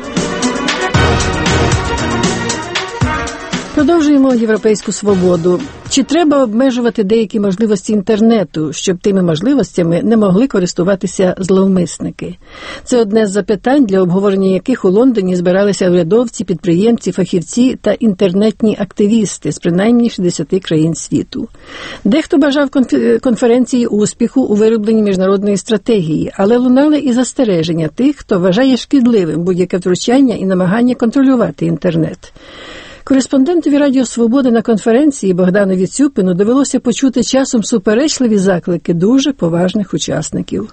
Продовжуємо європейську свободу. Чи треба обмежувати деякі можливості інтернету, щоб тими можливостями не могли користуватися зловмисники? Це одне з запитань, для обговорення яких у Лондоні збиралися урядовці, підприємці, фахівці та інтернетні активісти з принаймні 60 країн світу. Дехто бажав конференції успіху у виробленні міжнародної стратегії, але лунали і застереження тих, хто вважає шкідливим будь-яке втручання і намагання контролювати інтернет. Кореспондентові Радіо Свободи на конференції Богданові Цюпину довелося почути часом суперечливі заклики дуже поважних учасників.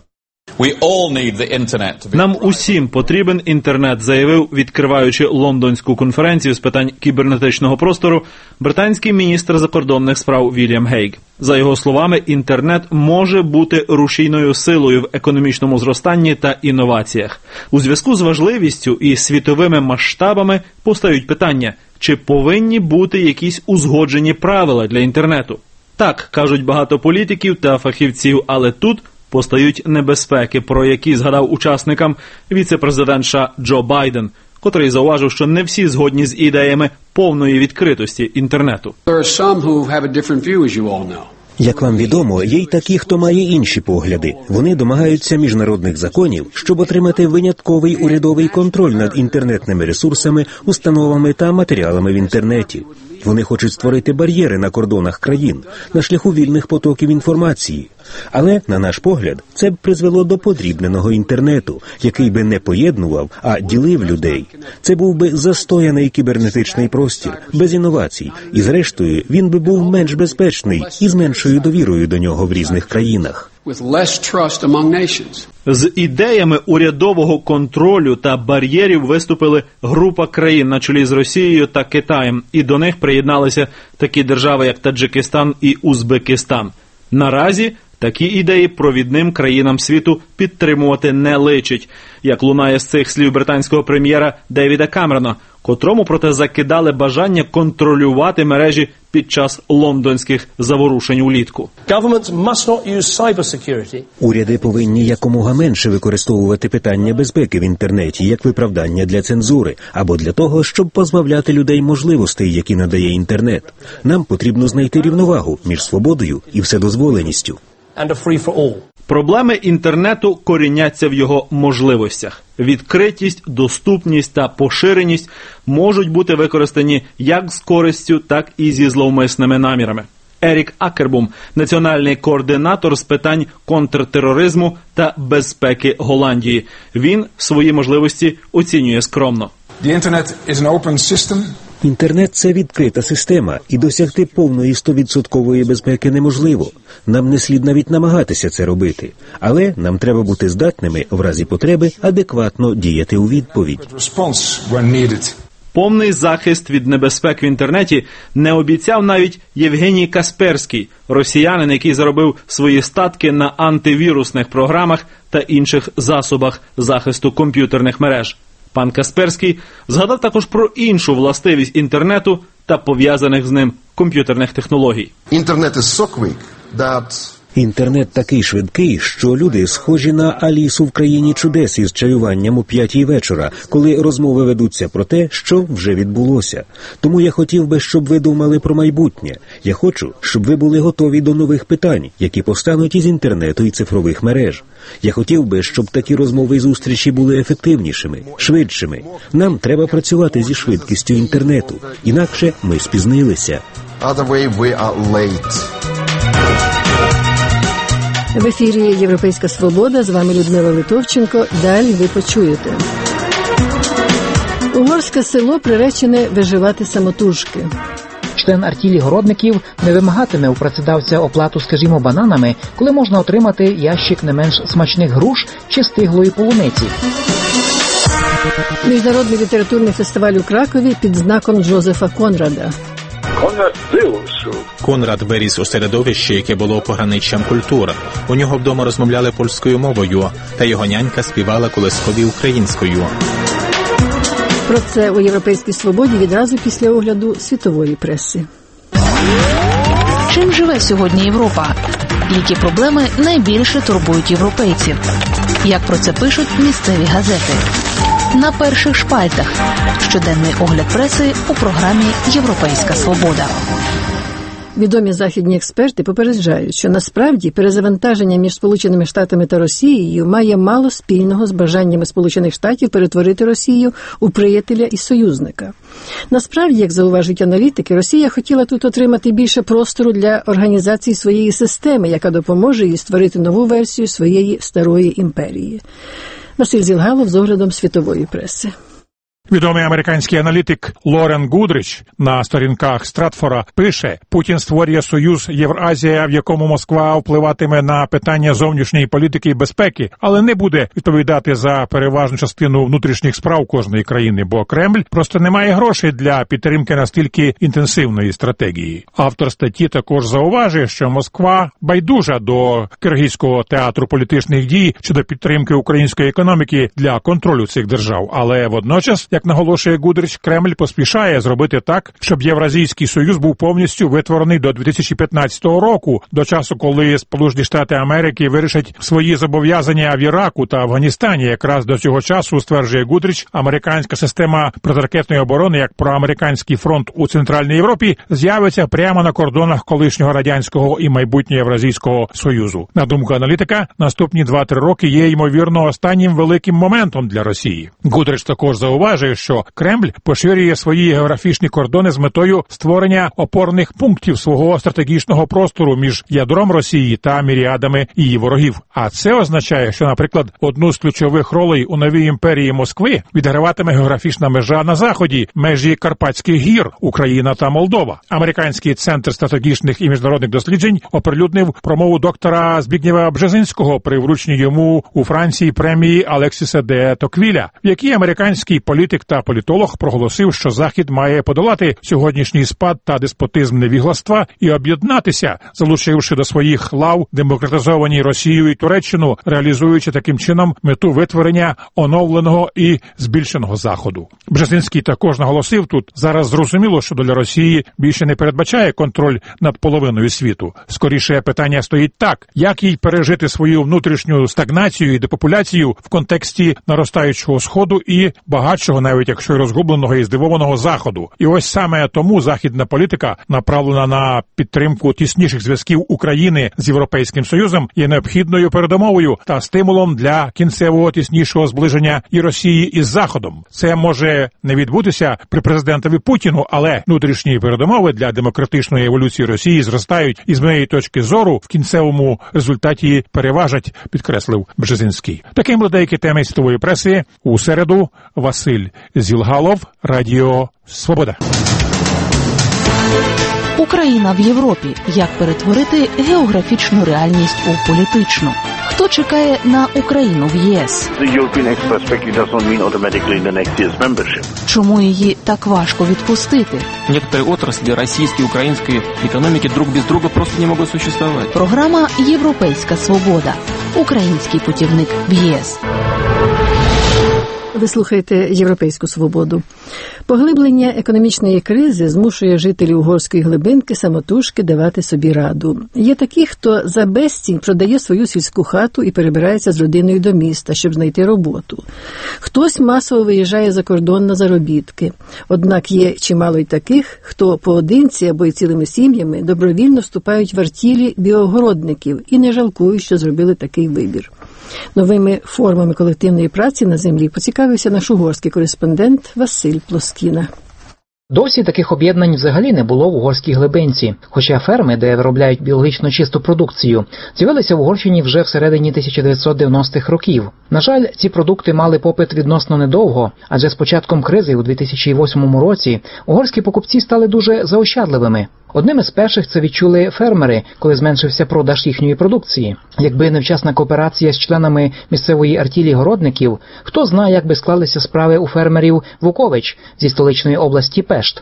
Нам усім потрібен інтернет, заявив, відкриваючи лондонську конференцію з питань кібернетичного простору, британський міністр закордонних справ Вільям Гейг. За його словами, інтернет може бути рушійною силою в економічному зростанні та інноваціях. У зв'язку з важливістю і світовими масштабами постають питання, чи повинні бути якісь узгоджені правила для інтернету. Так, кажуть багато політиків та фахівців, але тут постають небезпеки, про які згадав учасникам віце-президент США Джо Байден, котрий зауважив, що не всі згодні з ідеями повної відкритості інтернету. Як вам відомо, є й такі, хто має інші погляди. Вони домагаються міжнародних законів, щоб отримати винятковий урядовий контроль над інтернетними ресурсами, установами та матеріалами в інтернеті. Вони хочуть створити бар'єри на кордонах країн, на шляху вільних потоків інформації. Але, на наш погляд, це б призвело до подрібненого інтернету, який би не поєднував, а ділив людей. Це був би застояний кібернетичний простір, без інновацій, і зрештою він би був менш безпечний і з меншою довірою до нього в різних країнах. З ідеями урядового контролю та бар'єрів виступили група країн на чолі з Росією та Китаєм, і до них приєдналися такі держави, як Таджикистан і Узбекистан. Наразі такі ідеї провідним країнам світу підтримувати не личить, як лунає з цих слів британського прем'єра Девіда Камерона, котрому проте закидали бажання контролювати мережі під час лондонських заворушень улітку. Уряди повинні якомога менше використовувати питання безпеки в інтернеті як виправдання для цензури або для того, щоб позбавляти людей можливостей, які надає інтернет. Нам потрібно знайти рівновагу між свободою і вседозволеністю. Проблеми інтернету коріняться в його можливостях. Відкритість, доступність та поширеність можуть бути використані як з користю, так і зі зловмисними намірами. Ерік Акербум – національний координатор з питань контртероризму та безпеки Голландії. Він свої можливості оцінює скромно. Інтернет – це відкрита система, і досягти повної 100% безпеки неможливо. Нам не слід навіть намагатися це робити. Але нам треба бути здатними, в разі потреби, адекватно діяти у відповідь. Повний захист від небезпек в інтернеті не обіцяв навіть Євгеній Касперський, росіянин, який заробив свої статки на антивірусних програмах та інших засобах захисту комп'ютерних мереж. Пан Касперський згадав також про іншу властивість інтернету та пов'язаних з ним комп'ютерних технологій. Інтернет такий швидкий, що люди схожі на Алісу в країні чудес із чаюванням о 5-й вечора, коли розмови ведуться про те, що вже відбулося. Тому я хотів би, щоб ви думали про майбутнє. Я хочу, щоб ви були готові до нових питань, які повстануть із інтернету і цифрових мереж. Я хотів би, щоб такі розмови і зустрічі були ефективнішими, швидшими. Нам треба працювати зі швидкістю інтернету, інакше ми спізнилися. В ефірі «Європейська свобода», з вами Людмила Литовченко. Далі ви почуєте. Угорське село приречене виживати самотужки. Член артілі городників не вимагатиме у працедавця оплату, скажімо, бананами, коли можна отримати ящик не менш смачних груш чи стиглої полуниці. Міжнародний літературний фестиваль у Кракові під знаком Джозефа Конрада. Конрад виріс у середовищі, яке було пограниччям культур. У нього вдома розмовляли польською мовою, та його нянька співала колискові українською. Про це у «Європейській свободі» відразу після огляду світової преси. Чим живе сьогодні Європа? Які проблеми найбільше турбують європейців? Як про це пишуть місцеві газети? На перших шпальтах. Щоденний огляд преси у програмі «Європейська свобода». Відомі західні експерти попереджають, що насправді перезавантаження між Сполученими Штатами та Росією має мало спільного з бажаннями Сполучених Штатів перетворити Росію у приятеля і союзника. Насправді, як зауважують аналітики, Росія хотіла тут отримати більше простору для організації своєї системи, яка допоможе їй створити нову версію своєї старої імперії. Василь Зілгалов з оглядом світової преси. Відомий американський аналітик Лорен Гудрич на сторінках Стратфора пише: Путін створює союз Євразія, в якому Москва впливатиме на питання зовнішньої політики і безпеки, але не буде відповідати за переважну частину внутрішніх справ кожної країни, бо Кремль просто не має грошей для підтримки настільки інтенсивної стратегії. Автор статті також зауважує, що Москва байдужа до Киргизького театру політичних дій щодо підтримки української економіки для контролю цих держав, але водночас, Як наголошує Гудрич, Кремль поспішає зробити так, щоб Євразійський Союз був повністю витворений до 2015 року, до часу, коли Сполучені Штати Америки вирішать свої зобов'язання в Іраку та Афганістані. Якраз до цього часу, стверджує Гудрич, американська система протиракетної оборони, як проамериканський фронт у Центральній Європі, з'явиться прямо на кордонах колишнього Радянського і майбутнього Євразійського Союзу. На думку аналітика, наступні 2-3 роки є, ймовірно, останнім великим моментом для Росії. Гудрич також зауважує, що Кремль поширює свої географічні кордони з метою створення опорних пунктів свого стратегічного простору між ядром Росії та міріадами її ворогів. А це означає, що, наприклад, одну з ключових ролей у новій імперії Москви відіграватиме географічна межа на заході, межі Карпатських гір, Україна та Молдова. Американський центр стратегічних і міжнародних досліджень оприлюднив промову доктора Збігнєва Бжезинського при врученні йому у Франції премії Алексіса де Токвіля, в якій американський політик та політолог проголосив, що Захід має подолати сьогоднішній спад та деспотизм невігластва і об'єднатися, залучивши до своїх лав демократизовані Росію і Туреччину, реалізуючи таким чином мету витворення оновленого і збільшеного Заходу. Бжезинський також наголосив тут, зараз зрозуміло, що доля Росії більше не передбачає контроль над половиною світу. Скоріше питання стоїть так, як їй пережити свою внутрішню стагнацію і депопуляцію в контексті наростаючого Сходу і багатшого, навіть якщо й розгубленого і здивованого Заходу. І ось саме тому західна політика, направлена на підтримку тісніших зв'язків України з Європейським Союзом, є необхідною передумовою та стимулом для кінцевого тіснішого зближення і Росії із Заходом. Це може не відбутися при президентові Путіну, але внутрішні передумови для демократичної еволюції Росії зростають і з моєї точки зору в кінцевому результаті переважать, підкреслив Бжезинський. Таким були деякі теми світової преси. У середу Василь Зілгалов, Радіо Свобода. Україна в Європі. Як перетворити географічну реальність у політичну? Хто чекає на Україну в ЄС? Чому її так важко відпустити? Некоторые отрасли российской и украинской экономики друг без друга просто не могут существовать. Програма «Європейська свобода». Український путівник в ЄС. Ви слухаєте «Європейську свободу». Поглиблення економічної кризи змушує жителів угорської глибинки самотужки давати собі раду. Є такі, хто за безцінь продає свою сільську хату і перебирається з родиною до міста, щоб знайти роботу. Хтось масово виїжджає за кордон на заробітки. Однак є чимало й таких, хто поодинці або й цілими сім'ями добровільно вступають в артілі біогородників і не жалкують, що зробили такий вибір. Новими формами колективної праці на землі поцікавився наш угорський кореспондент Василь Плоскіна. Досі таких об'єднань взагалі не було в угорській глибинці, хоча ферми, де виробляють біологічно чисту продукцію, з'явилися в Угорщині вже всередині 1990-х років. На жаль, ці продукти мали попит відносно недовго, адже з початком кризи у 2008 році угорські покупці стали дуже заощадливими. Одним із перших це відчули фермери, коли зменшився продаж їхньої продукції. Якби невчасна кооперація з членами місцевої артілі городників, хто знає, як би склалися справи у фермерів Вукович зі столичної області Пешт.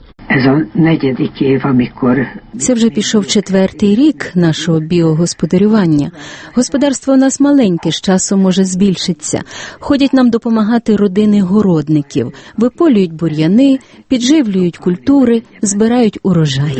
Це вже пішов 4-й рік нашого біогосподарювання. Господарство у нас маленьке, з часом може збільшитися. Ходять нам допомагати родини городників, виполюють бур'яни, підживлюють культури, збирають урожай.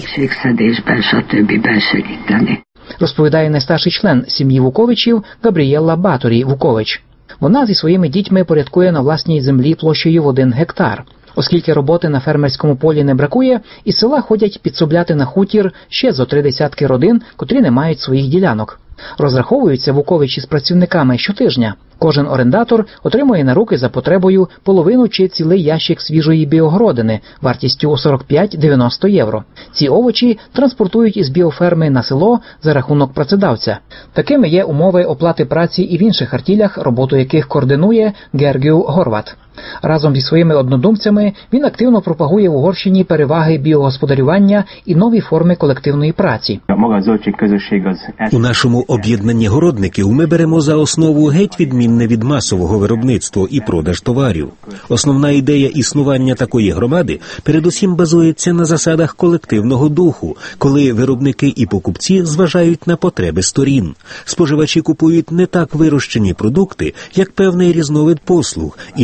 Розповідає найстарший член сім'ї Вуковичів Габрієла Баторі Вукович. Вона зі своїми дітьми порядкує на власній землі площею в 1 гектар. Оскільки роботи на фермерському полі не бракує, із села ходять підсобляти на хутір ще зо 30 родин, котрі не мають своїх ділянок. Розраховуються Вуковичі з працівниками щотижня. Кожен орендатор отримує на руки за потребою половину чи цілий ящик свіжої біогородини вартістю 45-90 євро. Ці овочі транспортують із біоферми на село за рахунок працедавця. Такими є умови оплати праці і в інших артілях, роботу яких координує Гергю Горват. Разом зі своїми однодумцями він активно пропагує в Угорщині переваги біогосподарювання і нові форми колективної праці. У нашому об'єднанні городників ми беремо за основу геть відмінне від масового виробництва і продаж товарів. Основна ідея існування такої громади передусім базується на засадах колективного духу, коли виробники і покупці зважають на потреби сторін. Споживачі купують не так вирощені продукти, як певний різновид послуг, і таким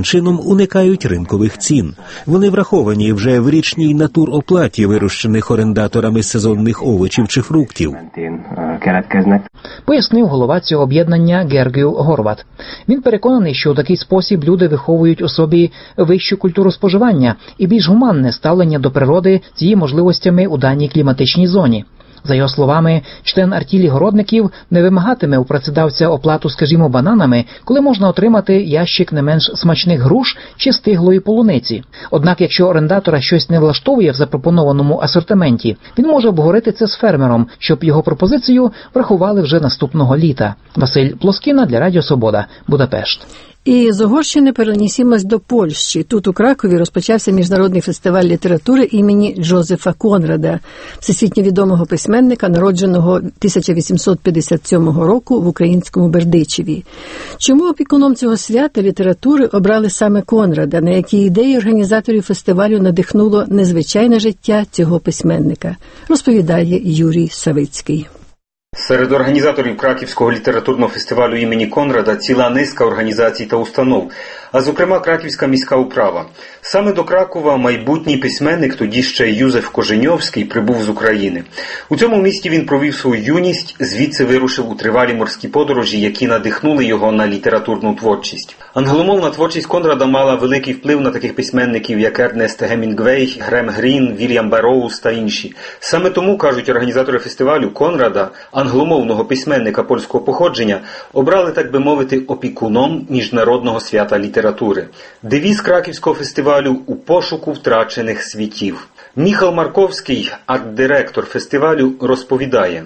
чином уникають ринкових цін. Вони враховані вже в річній натуроплаті, вирощених орендаторами сезонних овочів чи фруктів. Пояснив голова цього об'єднання Гергію Горват. Він переконаний, що у такий спосіб люди виховують у собі вищу культуру споживання і більш гуманне ставлення до природи з її можливостями у даній кліматичній зоні. За його словами, член артілі городників не вимагатиме у працедавця оплату, скажімо, бананами, коли можна отримати ящик не менш смачних груш чи стиглої полуниці. Однак, якщо орендатора щось не влаштовує в запропонованому асортименті, він може обговорити це з фермером, щоб його пропозицію врахували вже наступного літа. Василь Плоскіна для Радіо Свобода, Будапешт. І з Угорщини перенесімось до Польщі. Тут у Кракові розпочався міжнародний фестиваль літератури імені Джозефа Конрада, всесвітньо відомого письменника, народженого 1857 року в українському Бердичеві. Чому опікуном цього свята літератури обрали саме Конрада, на які ідеї організаторів фестивалю надихнуло незвичайне життя цього письменника, розповідає Юрій Савицький. Серед організаторів Краківського літературного фестивалю імені Конрада ціла низка організацій та установ, а зокрема Краківська міська управа. Саме до Кракова майбутній письменник, тоді ще Юзеф Коженьовський, прибув з України. У цьому місті він провів свою юність, звідси вирушив у тривалі морські подорожі, які надихнули його на літературну творчість. Англомовна творчість Конрада мала великий вплив на таких письменників, як Ернест Гемінгвей, Грем Грін, Вільям Берроуз та інші. Саме тому, кажуть організатори фестивалю, Конрада, англомовного письменника польського походження, обрали, так би мовити, опікуном міжнародного свята літератури. Девіз Краківського фестивалю «У пошуку втрачених світів». Міхал Марковський, арт-директор фестивалю, розповідає.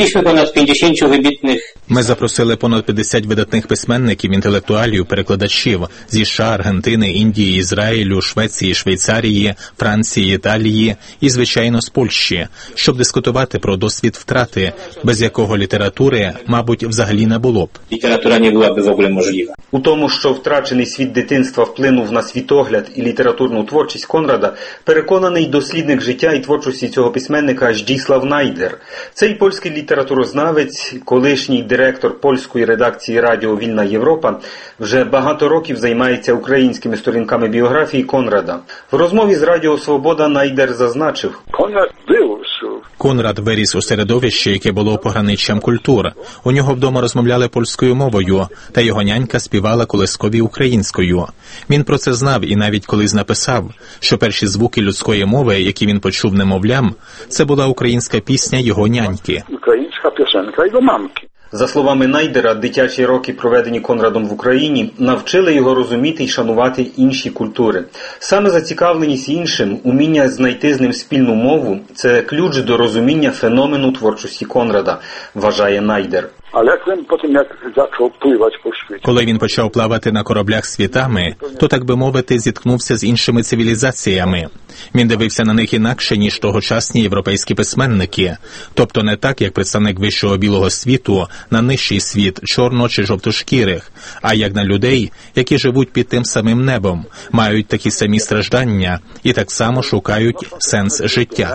Ми запросили понад 50 видатних письменників, інтелектуалів, перекладачів зі США, Аргентини, Індії, Ізраїлю, Швеції, Швейцарії, Франції, Італії і, звичайно, з Польщі, щоб дискутувати про досвід втрати, без якого літератури, мабуть, взагалі не було б. Література не була б взагалі можлива. У тому, що втрачений світ дитинства вплинув на світогляд і літературну творчість Конрада, переконаний дослідник життя і творчості цього письменника Зdzisław Najder. Цей польський літературознавець, колишній директор польської редакції радіо «Вільна Європа», вже багато років займається українськими сторінками біографії Конрада. В розмові з Радіо Свобода Найдер зазначив: Конрад виріс у середовищі, яке було пограниччям культур. У нього вдома розмовляли польською мовою, та його нянька співала колискові українською. Він про це знав і навіть колись написав, що перші звуки людської мови, які він почув немовлям, це була українська пісня його няньки. Українська пісенька його мамки. За словами Найдера, дитячі роки, проведені Конрадом в Україні, навчили його розуміти і шанувати інші культури. Саме зацікавленість іншим, уміння знайти з ним спільну мову – це ключ до розуміння феномену творчості Конрада, вважає Найдер. Але потім, як почав пливати по світі. Коли він почав плавати на кораблях світами, то, так би мовити, зіткнувся з іншими цивілізаціями. Він дивився на них інакше, ніж тогочасні європейські письменники. Тобто не так, як представник вищого білого світу, на нижчий світ, чорно- чи жовтошкірих, а як на людей, які живуть під тим самим небом, мають такі самі страждання і так само шукають сенс життя.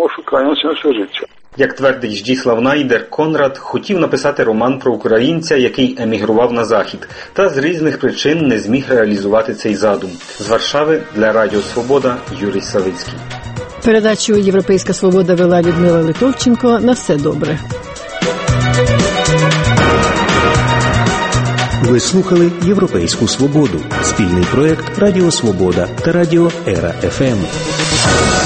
Як твердить Зdzisław Найдер, Конрад хотів написати роман про українця, який емігрував на Захід, та з різних причин не зміг реалізувати цей задум. З Варшави для Радіо Свобода Юрій Савицький. Передачу «Європейська свобода» вела Людмила Литовченко. На все добре. Ви слухали «Європейську свободу» – спільний проєкт Радіо Свобода та Радіо Ера ФМ.